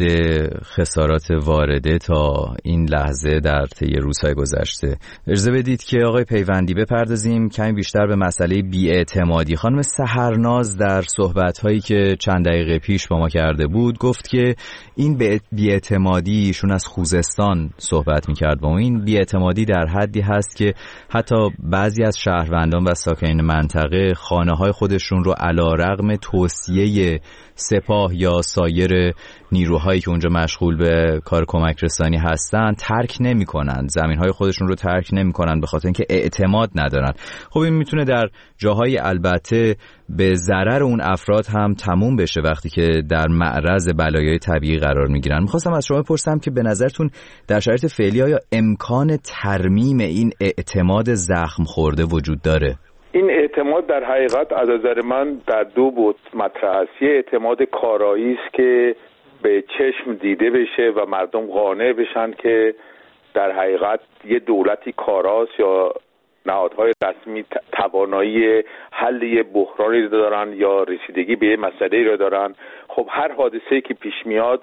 S5: خسارات وارده تا این لحظه در طی روزهای گذشته. اجازه بدید که آقای پیوندی بپردازیم کمی بیشتر به مسئله بی‌اعتمادی. خانم سحرناز در صحبت‌هایی که چند دقیقه پیش با ما کرده بود گفت که این بی‌اعتمادی، ایشون از خوزستان صحبت می‌کرد، با این بی‌اعتمادی در حدی هست که حتی بعضی از شهروندان و ساکنین منطقه خانه‌های خودشون رو علی‌رغم توصیه سپاه یا سایر نیروهایی که اونجا مشغول به کار کمک رسانی هستن ترک نمی‌کنن، زمین‌های خودشون رو ترک نمی‌کنن به خاطر اینکه اعتماد ندارن. خب این میتونه در جاهای البته به ضرر اون افراد هم تموم بشه وقتی که در معرض بلایای طبیعی قرار میگیرن. میخواستم از شما بپرسم که به نظرتون در شرایط فعلی آیا امکان ترمیم این اعتماد زخم خورده وجود داره؟
S16: این اعتماد در حقیقت از نظر من در 2 بود مطرح است. یه اعتماد کارایی است که به چشم دیده بشه و مردم قانع بشن که در حقیقت یه دولتی کاراست یا نهادهای رسمی توانایی حل یه بحرانی رو دارن یا رسیدگی به یه مسئله رو دارن. خب هر حادثه‌ای که پیش میاد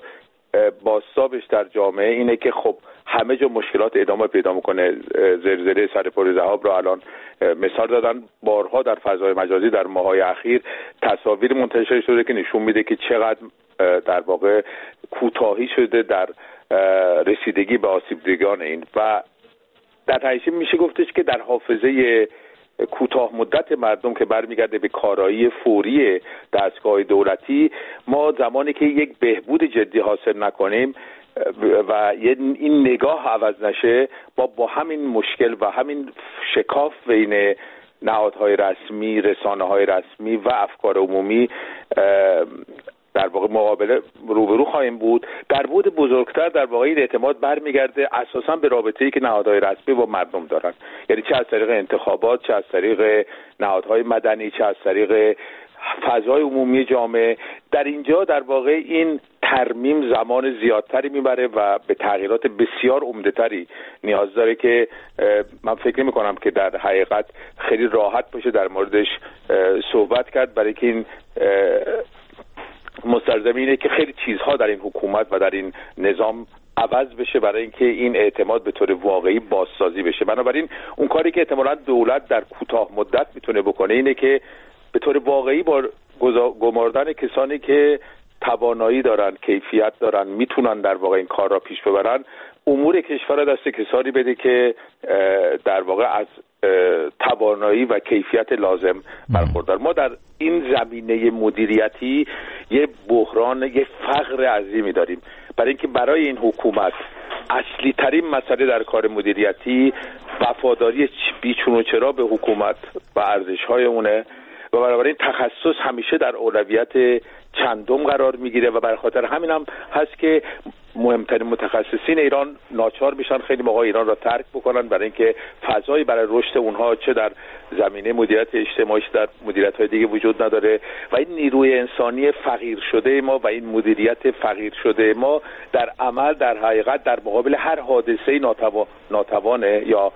S16: بازتابش در جامعه اینه که خب همه جا مشکلات ادامه پیدا میکنه. زلزله سرپل ذهاب رو الان مثال دادن، بارها در فضای مجازی در ماه‌های اخیر تصاویر منتشر شده که نشون میده که چقدر در واقع کوتاهی شده در رسیدگی به آسیبدگان این و در حقیقت میشه گفتش که در حافظه کوتاه مدت مردم که برمیگرده به کارایی فوری دستگاه دولتی، ما زمانی که یک بهبود جدی حاصل نکنیم و این نگاه عوض نشه، با همین مشکل و همین شکاف بین نهادهای رسمی، رسانه‌های رسمی و افکار عمومی در واقع مقابله روبرو خواهیم بود. در بعد بزرگتر در واقع این اعتماد برمیگرده اساساً به رابطه‌ای که نهادهای رسمی با مردم دارن، یعنی چه از طریق انتخابات، چه از طریق نهادهای مدنی، چه از طریق فضای عمومی جامعه. در اینجا در واقع این ترمیم زمان زیادتری میبره و به تغییرات بسیار عمده‌تری نیاز داره که من فکر می‌کنم که در حقیقت خیلی راحت باشه در موردش صحبت کرد، برای که این مستلزمینه که خیلی چیزها در این حکومت و در این نظام عوض بشه برای اینکه این اعتماد به طور واقعی بازسازی بشه. بنابراین اون کاری که احتمالاً دولت در کوتاه مدت میتونه بکنه اینه که به طور واقعی با گماردن کسانی که توانایی دارن، کیفیت دارن، میتونن در واقع این کار را پیش ببرن، امور کشور دست کسانی بده که در واقع از توانایی و کیفیت لازم برخوردار. ما در این زمینه مدیریتی یه بحران، یه فقر عظیمی داریم، برای اینکه برای این حکومت اصلی ترین مسئله در کار مدیریتی وفاداری بیچون و چرا به حکومت و ارزش‌های اونه و بنابراین تخصص همیشه در اولویت چندم قرار میگیره و بر خاطر همین هم هست که مهمترین متخصصین ایران ناچار میشن خیلی موقع ایران را ترک بکنن، برای اینکه فضایی برای رشد اونها چه در زمینه مدیریت اجتماعی در مدیریت‌های دیگه وجود نداره و این نیروی انسانی فقیر شده ما و این مدیریت فقیر شده ما در عمل در حقیقت در مقابل هر حادثه ناتوانه یا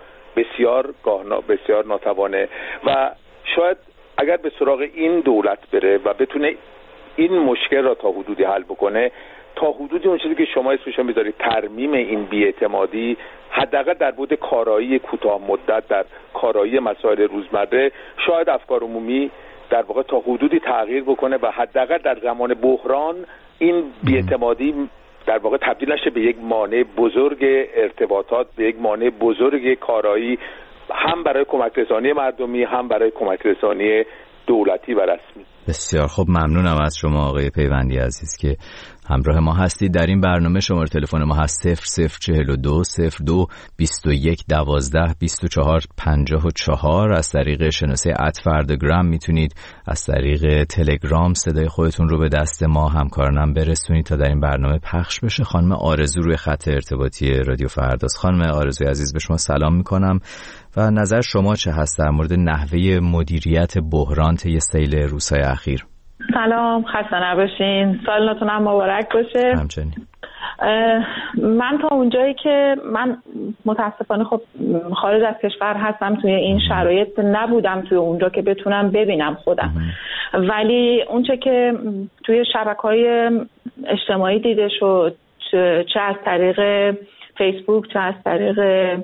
S16: بسیار ناتوانه و شاید اگر به سراغ این دولت بره و بتونه این مشکل را تا حدودی حل بکنه، تا حدودی اون چیزی که شما اسمش رو میذارید ترمیم این بی‌اعتمادی، حداقل در بود کارایی کوتاه مدت در کارایی مسائل روزمره، شاید افکار عمومی در واقع تا حدودی تغییر بکنه و حداقل در زمان بحران این بی‌اعتمادی در واقع تبدیل نشه به یک مانع بزرگ ارتباطات، به یک مانع بزرگ کارایی، هم برای کمک رسانی مردمی هم برای کمک رسانی دولتی و رسمی.
S5: بسیار خب، ممنونم از شما آقای پیوندی عزیز که همراه ما هستید در این برنامه. شماره تلفن ما هست 0042 02 21 12 24 54. از طریق شناسه @فرداگرام میتونید از طریق تلگرام صدای خودتون رو به دست ما همکارانم برسونید تا در این برنامه پخش بشه. خانم آرزو روی خط ارتباطی رادیو فرداست. خانم آرزوی عزیز، به شما سلام میکنم و نظر شما چه هست در مورد نحوه مدیریت بحران طی سیل روزهای اخیر؟
S9: سلام، خسته نباشین، سال نوتون هم مبارک باشه.
S5: همچنین.
S9: من تا اونجایی که من متاسفانه خب خارج از کشور هستم، توی این شرایط نبودم توی اونجا که بتونم ببینم خودم، ولی اونچه که توی شبکه‌های اجتماعی دیده شد، چه از طریق فیسبوک چه از طریق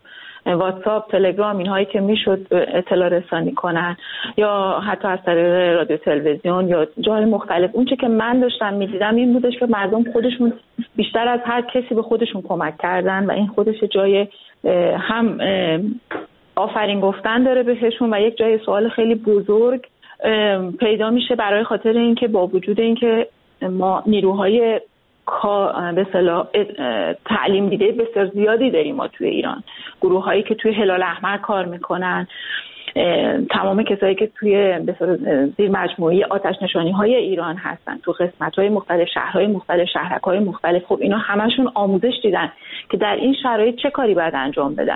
S9: واتساپ، تلگرام، اینهایی که میشد اطلاع رسانی کنن یا حتی از طریق رادیو تلویزیون یا جای مختلف، اون چه که من داشتم میدیدم این بودش که مردم خودشون بیشتر از هر کسی به خودشون کمک کردن و این خودش جای هم آفرین گفتن داره بهشون و یک جای سوال خیلی بزرگ پیدا میشه، برای خاطر اینکه با وجود اینکه ما نیروهای به اصطلاح تعلیم دیده بسیار زیادی داریم ما توی ایران، گروه هایی که توی هلال احمر کار میکنن، تمام کسایی که توی زیر مجموعه آتش نشانی های ایران هستن تو قسمت های مختلف، شهرهای مختلف، شهرک های مختلف، خب اینا همشون آموزش دیدن که در این شرایط چه کاری باید انجام بدن،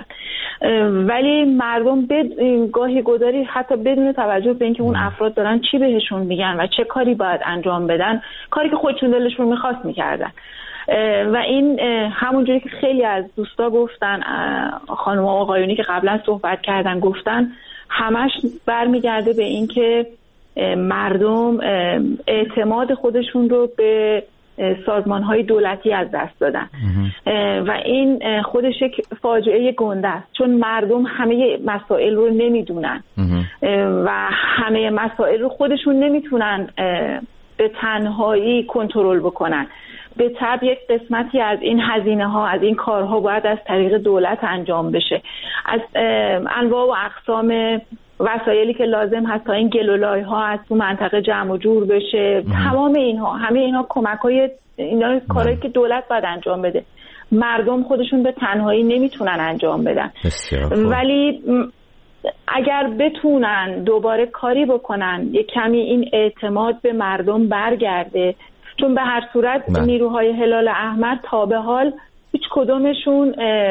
S9: ولی مردم گاهی گداری حتی بدون توجه به اینکه اون افراد دارن چی بهشون میگن و چه کاری باید انجام بدن، کاری که خودشون دلشون میخواست میکردن. و این همونجوری که خیلی از دوستا گفتن، خانم و آقایونی که قبلا صحبت کردن گفتن، همش برمیگرده به این که مردم اعتماد خودشون رو به سازمان‌های دولتی از دست دادن و این خودش یک فاجعه گنده است، چون مردم همه مسائل رو نمیدونن و همه مسائل رو خودشون نمیتونن به تنهایی کنترل بکنن. به طبع یک قسمتی از این هزینه ها، از این کارها باید از طریق دولت انجام بشه، از انواع و اقسام وسایلی که لازم هست تا این گلولای ها از تو منطقه جمع و جور بشه، تمام اینها، همه اینها کمک های اینا کارهایی که دولت باید انجام بده، مردم خودشون به تنهایی نمیتونن انجام بدن. ولی اگر بتونن دوباره کاری بکنن، یک کمی این اعتماد به مردم برگرده، چون به هر صورت نیروهای هلال احمر تا به حال هیچ کدومشون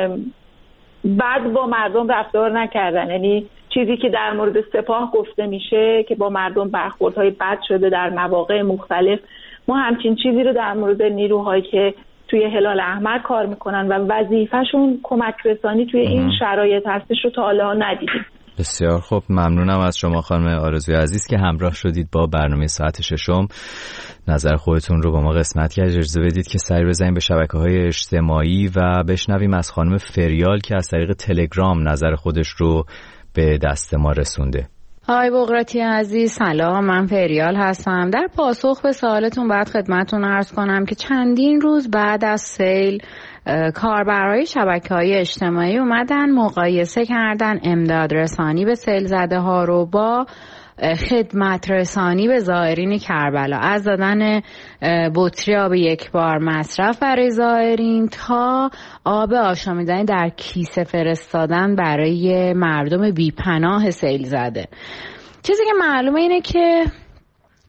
S9: بد با مردم رفتار نکردن، یعنی چیزی که در مورد سپاه گفته میشه که با مردم برخوردهای بد شده در مواقع مختلف، ما همچین چیزی رو در مورد نیروهایی که توی هلال احمر کار میکنن و وظیفه‌شون کمک رسانی توی این شرایط هستش رو تا حالا ندیدیم.
S5: بسیار خوب، ممنونم از شما خانم آرزوی عزیز که همراه شدید با برنامه ساعت ششم. نظر خودتون رو با ما قسمت کرد. اجازه بدید که سری بزنیم به شبکه‌های اجتماعی و بشنویم از خانم فریال که از طریق تلگرام نظر خودش رو به دست ما رسونده.
S22: آقای بقراطی عزیز سلام، من فریال هستم. در پاسخ به سوالتون باید خدمتتون عرض کنم که چندین روز بعد از سیل کاربرای شبکه‌های اجتماعی اومدن مقایسه کردن امداد رسانی به سیل زده ها رو با خدمت رسانی به زائرین کربلا، از دادن بطری آب یک بار مصرف برای زائرین تا آب آشامیدنی در کیسه فرستادن برای مردم بی‌پناه سیل زده. چیزی که معلومه اینه که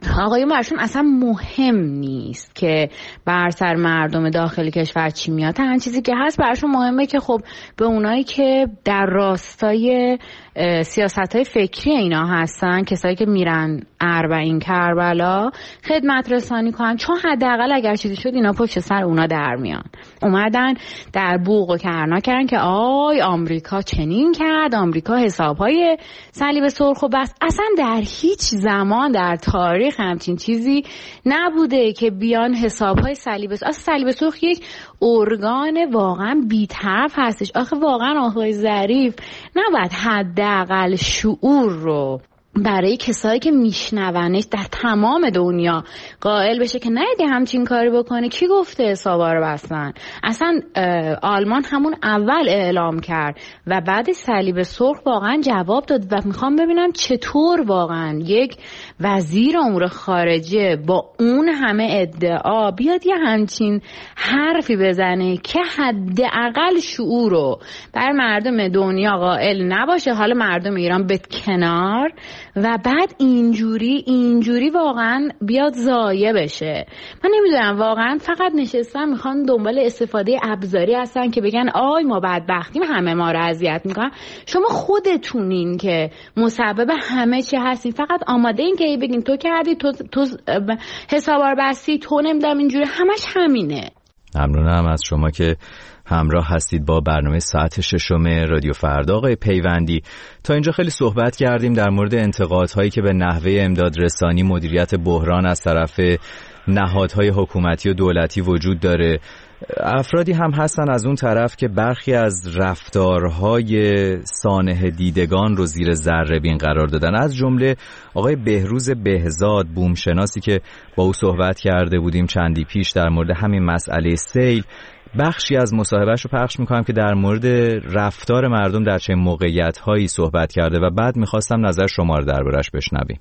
S22: آقایون برشون اصلا مهم نیست که بر سر مردم داخل کشور چی میاد. تنها چیزی که هست برشون مهمه که خب به اونایی که در راستای سیاست‌های فکری اینا هستن، کسایی که میرن اربعین کربلا خدمت رسانی کنن، چون حداقل اگر چیزی شد اینا پشت سر اونا در میان. اومدن در بوق و کرنا کردن که آی آمریکا چنین کرد، آمریکا حساب‌های صلیب سرخ و بس. اصلا در هیچ زمان در تاریخ همچین چیزی نبوده که بیان حساب‌های صلیب سرخ. اصلا صلیب سرخ یک ارگان واقعا بی‌طرف هستش. آخه واقعا آقای ظریف نباید حداقل شعور رو برای کسایی که میشنونش در تمام دنیا قائل بشه که نهیدی همچین کاری بکنه. کی گفته حسابا رو بستن؟ اصلا آلمان همون اول اعلام کرد و بعد صلیب سرخ واقعا جواب داد و میخوام ببینم چطور واقعا یک وزیر امور خارجه با اون همه ادعا بیاد یه همچین حرفی بزنه که حداقل شعور رو بر مردم دنیا قائل نباشه، حالا مردم ایران به کنار، و بعد اینجوری واقعا بیاد ضایع بشه. من نمیدونم، واقعا فقط نشستن میخوان دنبال استفاده ابزاری هستن که بگن آی ما بدبختیم، همه ما رو اذیت میکنن. شما خودتونین که مسبب همه چی هستین، فقط آماده این که بگین تو کردی، تو حسابا رو بستی، تو نمیدونم اینجوری، همش همینه.
S5: ممنونم از شما که همراه هستید با برنامه ساعت ششم رادیو فردا. آقای پیوندی، تا اینجا خیلی صحبت کردیم در مورد انتقادهایی که به نحوه امداد رسانی، مدیریت بحران از طرف نهادهای حکومتی و دولتی وجود داره. افرادی هم هستن از اون طرف که برخی از رفتارهای سانحه دیدگان رو زیر ذره‌بین قرار دادن، از جمله آقای بهروز بهزاد، بومشناسی که با او صحبت کرده بودیم چندی پیش در مورد همین مسئله سیل. بخشی از مصاحبهش رو پخش میکنم که در مورد رفتار مردم در چه موقعیت‌هایی صحبت کرده و بعد میخواستم نظر شما رو دربارش بشنویم.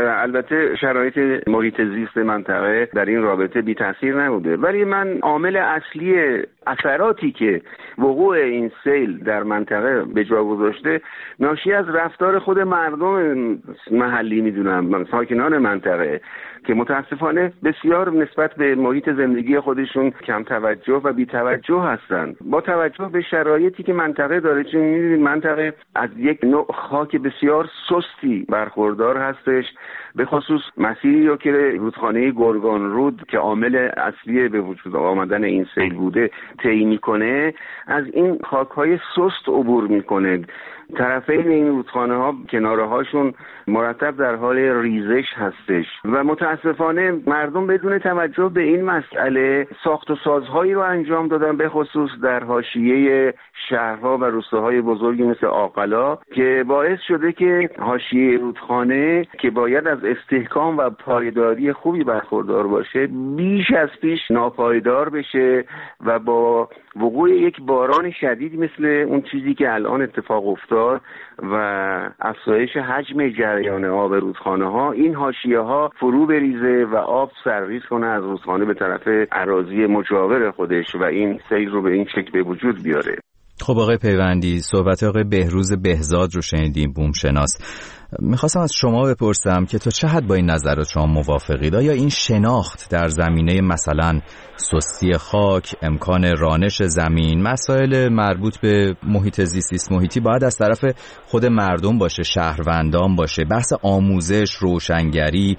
S3: البته شرایط محیط زیست منطقه در این رابطه بی تاثیر نبوده، ولی من عامل اصلی اثراتی که وقوع این سیل در منطقه به جا گذاشته ناشی از رفتار خود مردم محلی میدونم، ساکنان منطقه، که متاسفانه بسیار نسبت به محیط زندگی خودشون کم توجه و بی توجه هستند. با توجه به شرایطی که منطقه داره، چون می‌بینید منطقه از یک نوع خاک بسیار سستی برخوردار هستش، به خصوص مسیری رو که رودخانه گرگان رود که عامل اصلی به وجود آمدن این سیل بوده طی میکنه، از این خاک‌های سست عبور میکنه. طرفین این رودخانه ها کناره هاشون مرتب در حال ریزش هستش و متاسفانه مردم بدون توجه به این مسئله ساخت و سازهایی رو انجام دادن، به خصوص در حاشیه شهرها و روستاهای بزرگی مثل آقلا، که باعث شده که حاشیه رودخانه که باید از استحکام و پایداری خوبی برخوردار باشه بیش از پیش ناپایدار بشه و با وقوع یک باران شدید مثل اون چیزی که الان اتفاق افتاد و افزایش حجم جریان آب رودخانه ها، این حاشیه ها فرو بریزه و آب سرریز کنه از رودخانه به طرف اراضی مجاور خودش و این سیل رو به این شکل به وجود بیاره.
S5: خب آقای پیوندی، صحبت آقای بهروز بهزاد رو شنیدیم، بومشناس. میخواستم از شما بپرسم که تا چه حد با این نظرات شما موافقید؟ آیا این شناخت در زمینه مثلا سستی خاک، امکان رانش زمین، مسائل مربوط به محیط زیست محیطی باید از طرف خود مردم باشه، شهروندان باشه، بحث آموزش، روشنگری،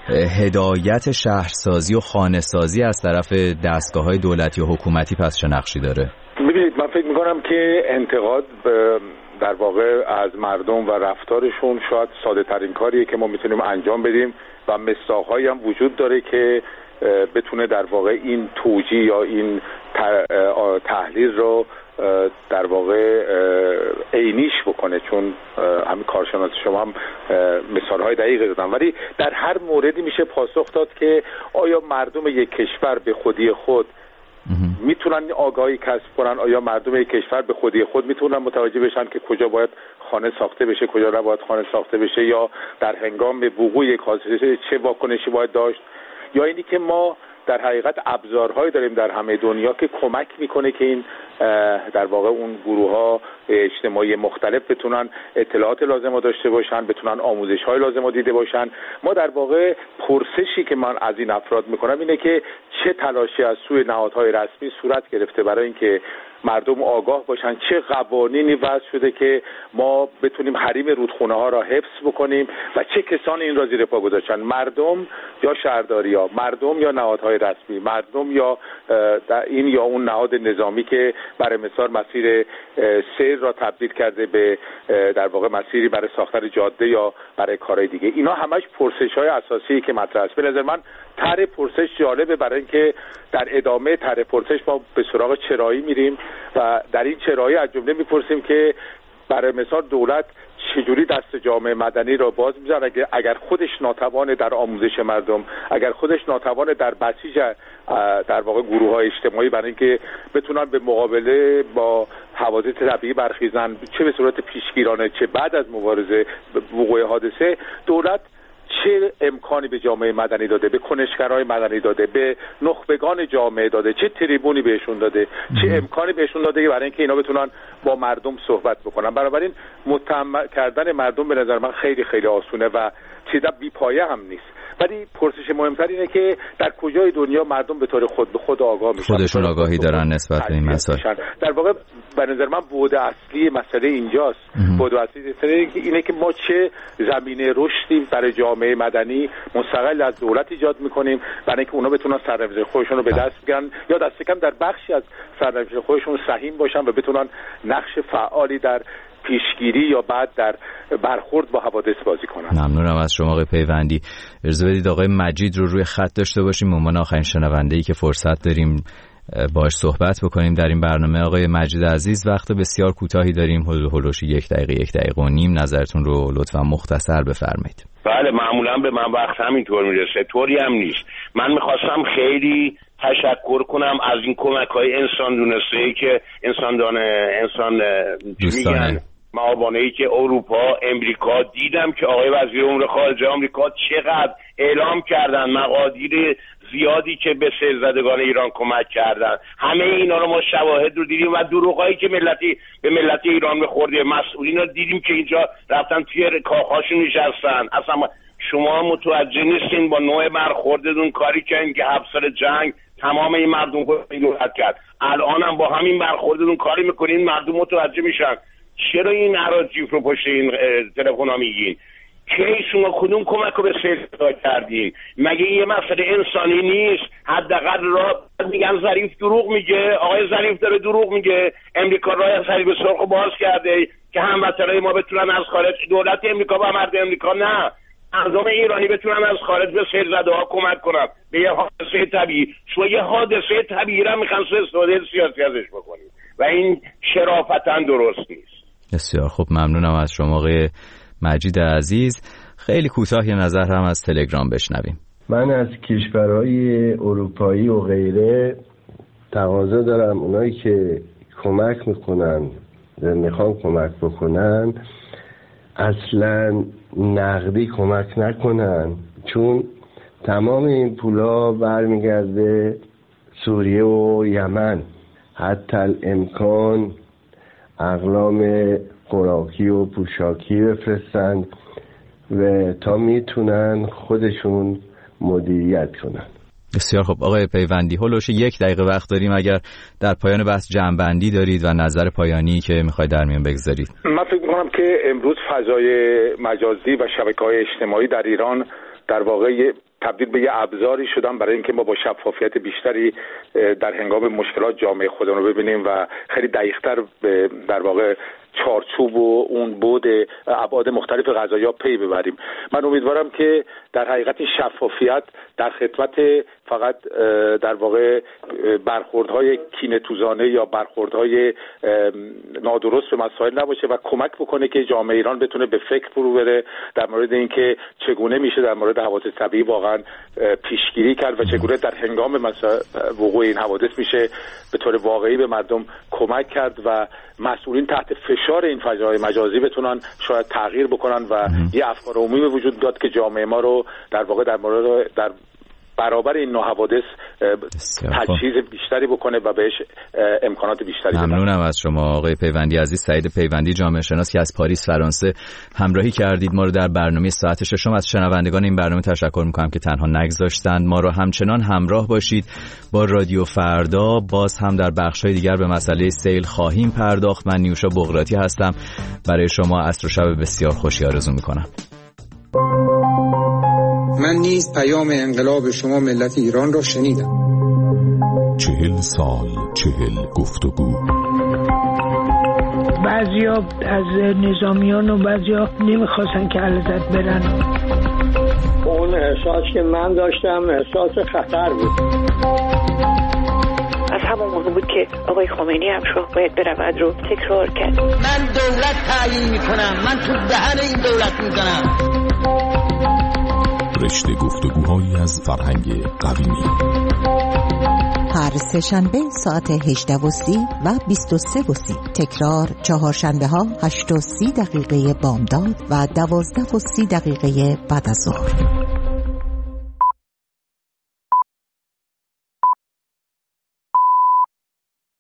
S5: هدایت شهرسازی و خانه‌سازی از طرف دستگاه‌های دولتی و حکومتی پس چه نقشی داره؟
S16: ببینید، من فکر میکنم که انتقاد در واقع از مردم و رفتارشون شاید ساده ترین کاریه که ما میتونیم انجام بدیم و مصداق‌هایی هم وجود داره که بتونه در واقع این توجیه یا این تحلیل رو در واقع عینیش بکنه، چون همین کارشناس شما هم مثال‌های دقیقی دادن. ولی در هر موردی میشه پاسخ داد که آیا مردم یک کشور به خودی خود میتونن آگاهی کسب کنن؟ آیا مردم یک کشور به خودی خود میتونن متوجه بشن که کجا باید خانه ساخته بشه، کجا نباید خانه ساخته بشه، یا در هنگام وقوع یک حادثه چه واکنشی باید داشت؟ یا اینی که ما در حقیقت ابزارهایی داریم در همه دنیا که کمک میکنه که این در واقع اون گروه‌ها اجتماعی مختلف بتونن اطلاعات لازم داشته باشن، بتونن آموزش‌های لازم دیده باشن. ما در واقع پرسشی که من از این افراد میکنم اینه که چه تلاشی از سوی نهادهای رسمی صورت گرفته برای اینکه مردم آگاه باشن، چه قوانینی وضع شده که ما بتونیم حریم رودخونه ها را حفظ بکنیم و چه کسانی این را زیر پا گذاشتن، مردم یا شهرداری‌ها، مردم یا نهادهای رسمی، مردم یا این یا اون نهاد نظامی که برای مثال مسیر سیر را تبدیل کرده به در واقع مسیری برای ساختن جاده یا برای کارهای دیگه. اینا همش پرسش‌های اساسی که مطرح است. به نظر من طرح پرسش جالبه برای اینکه در ادامه طرح پرسش ما به سراغ چرایی میریم و در این چرایی از جمله میپرسیم که برای مثال دولت چجوری دست جامعه مدنی را باز می‌ذاره اگر خودش ناتوان در آموزش مردم، اگر خودش ناتوان در بسیج در واقع گروه‌های اجتماعی برای اینکه بتونن به مقابله با حوادث طبیعی برخیزن، چه به صورت پیشگیرانه چه بعد از مبارزه وقوع حادثه، دولت چه امکانی به جامعه مدنی داده، به کنشگرای مدنی داده، به نخبگان جامعه داده، چه تریبونی بهشون داده، چه امکانی بهشون داده برای اینکه اینا بتونن با مردم صحبت بکنن. بنابراین متهم کردن مردم به نظر من خیلی خیلی آسونه و چیزا بی‌پایه هم نیست. ولی پرسش مهمتر اینه که در کجای دنیا مردم به طور خود به خود آگاه میشن،
S5: خودشون آگاهی دارن نسبت به این مسائل.
S16: در واقع به نظر من بعد اصلی مسئله اینجاست. بعد اصلی اینه که ما چه زمینه رشدی برای جامعه مدنی مستقل از دولت ایجاد میکنیم برای اینکه اونا بتونن سرنوشت خودشون رو به دست بگیرن یا دست کم در بخشی از سرنوشت خودشون سهیم باشن و بتونن نقش فعالی در پیشگیری یا بعد در برخورد با حوادث بازی کنن.
S5: ممنونم از شما آقای پیوندی. اجازه بدید آقای مجید رو روی خط داشته باشیم، به عنوان آخرین شنونده‌ای که فرصت داریم باهاش صحبت بکنیم در این برنامه. آقای مجید عزیز، وقت بسیار کوتاهی داریم، هولوش 1 دقیقه و نیم. نظرتون رو لطفا مختصر بفرمایید.
S1: بله، معمولا به من وقت همینطور میرسه، طوری هم نیست. من میخواستم خیلی تشکر کنم از این کمک‌های انسان دونسته‌ای که انسان میگن معاونه‌ای که اروپا، امریکا، دیدم که آقای وزیر امور خارجه آمریکا چقدر اعلام کردن مقادیر زیادی که به سیل‌زدگان ایران کمک کردن. همه اینا رو ما شواهد رو دیدیم و دروغایی که به ملت ایران بخورده، مسئولین رو دیدیم که اینجا رفتن توی کاخاشون نشستن. اصلا شما متوجه نیستین با نوع برخوردتون کاری کردین که 7 سال جنگ تمام این مردم رو ایجاد کرد. الان هم با همین برخوردتون کاری میکنین، مردم متوجه میشن. چرا این اراجیف رو پشت این تلفن‌ها میگین؟ که شما کدوم کمک رو به سیل‌زدا کردین؟ مگه یه مسئله انسانی نیست؟ حداقل راه میگن ظریف دروغ میگه، آقای ظریف داره دروغ میگه. امریکا راه صلیب سرخ رو باز کرده که هموطنای ما بتونن از خارج، دولت امریکا و مردم امریکا نه، مردم ایرانی بتونن از خارج به سیل‌زده‌ها کمک کنن به یه حادثه طبیعی. شما یه حادثه طبیعی را میخوان استفاده سیاسی ازش بکنید و این شرافتاً درست نیست.
S5: بسیار خوب، ممنونم از شما آقای مجید عزیز. خیلی کوتاه یه نظر هم از تلگرام بشنویم.
S10: من از کشورهای اروپایی و غیره تقاضا دارم اونایی که کمک میکنن و میخوان کمک بکنن اصلا نقدی کمک نکنن، چون تمام این پولا برمیگرده سوریه و یمن. حتی الامکان اقلام خوراکی و پوشاکی بفرستن و تا میتونن خودشون مدیریت کنن.
S5: بسیار خب آقای پیوندی، هولوش 1 دقیقه وقت داریم. اگر در پایان بحث جمع‌بندی دارید و نظر پایانی که میخواید در میان بگذارید.
S16: من فکر میکنم که امروز فضای مجازی و شبکه‌های اجتماعی در ایران در واقع تبدیل به یه ابزاری شدن برای اینکه ما با شفافیت بیشتری در هنگام مشکلات جامعه خودمون رو ببینیم و خیلی دقیق‌تر در واقع چارچوب و اون بود ابعاد مختلف قضایا پی ببریم. من امیدوارم که در حقیقت شفافیت در خدمت فقط در واقع برخوردهای کینه‌توزانه یا برخوردهای نادرست به مسائل نباشه و کمک بکنه که جامعه ایران بتونه به فکر فرو بره در مورد اینکه چگونه میشه در مورد حوادث طبیعی واقعا پیشگیری کرد و چگونه در هنگام وقوع این حوادث میشه به طور واقعی به مردم کمک کرد و مسئولین تحت فشار این فضای مجازی بتونن شاید تغییر بکنن و یه افکار عمومی وجود داد که جامعه ما رو در واقع در برابر این نوع حوادث تجهیز بیشتری بکنه و بهش امکانات بیشتری بده.
S5: ممنونم از شما آقای پیوندی عزیز، سعید پیوندی جامعه شناس که از پاریس فرانسه همراهی کردید ما رو در برنامه ساعت ششم. از شنوندگان این برنامه تشکر میکنم که تنها نگذاشتند ما رو همچنان همراه باشید با رادیو فردا. باز هم در بخش‌های دیگر به مسئله سیل خواهیم پرداخت. من نیوشا بغراتی هستم، برای شما عصر و شب بسیار خوشی آرزو میکنم.
S8: من نیز پیام انقلاب شما ملت ایران را شنیدم.
S11: 40 سال 40 گفتگو.
S23: بعضیا از نظامیان و بعضیا نمیخواستن که علیزاده برن.
S24: اون احساس که من داشتم احساس خطر بود.
S2: از همون موقع بود که آقای خمینی هم شاه باید برود رو تکرار کرد.
S25: من دولت تعیین میکنم، من تو دهن این دولت میزنم.
S11: رشته گفتگوهایی از فرهنگ قویمی.
S26: هر سه‌شنبه ساعت 18:30 و 23:30. تکرار چهارشنبه ها 8:30 بامداد و 12:30 بعد از ظهر.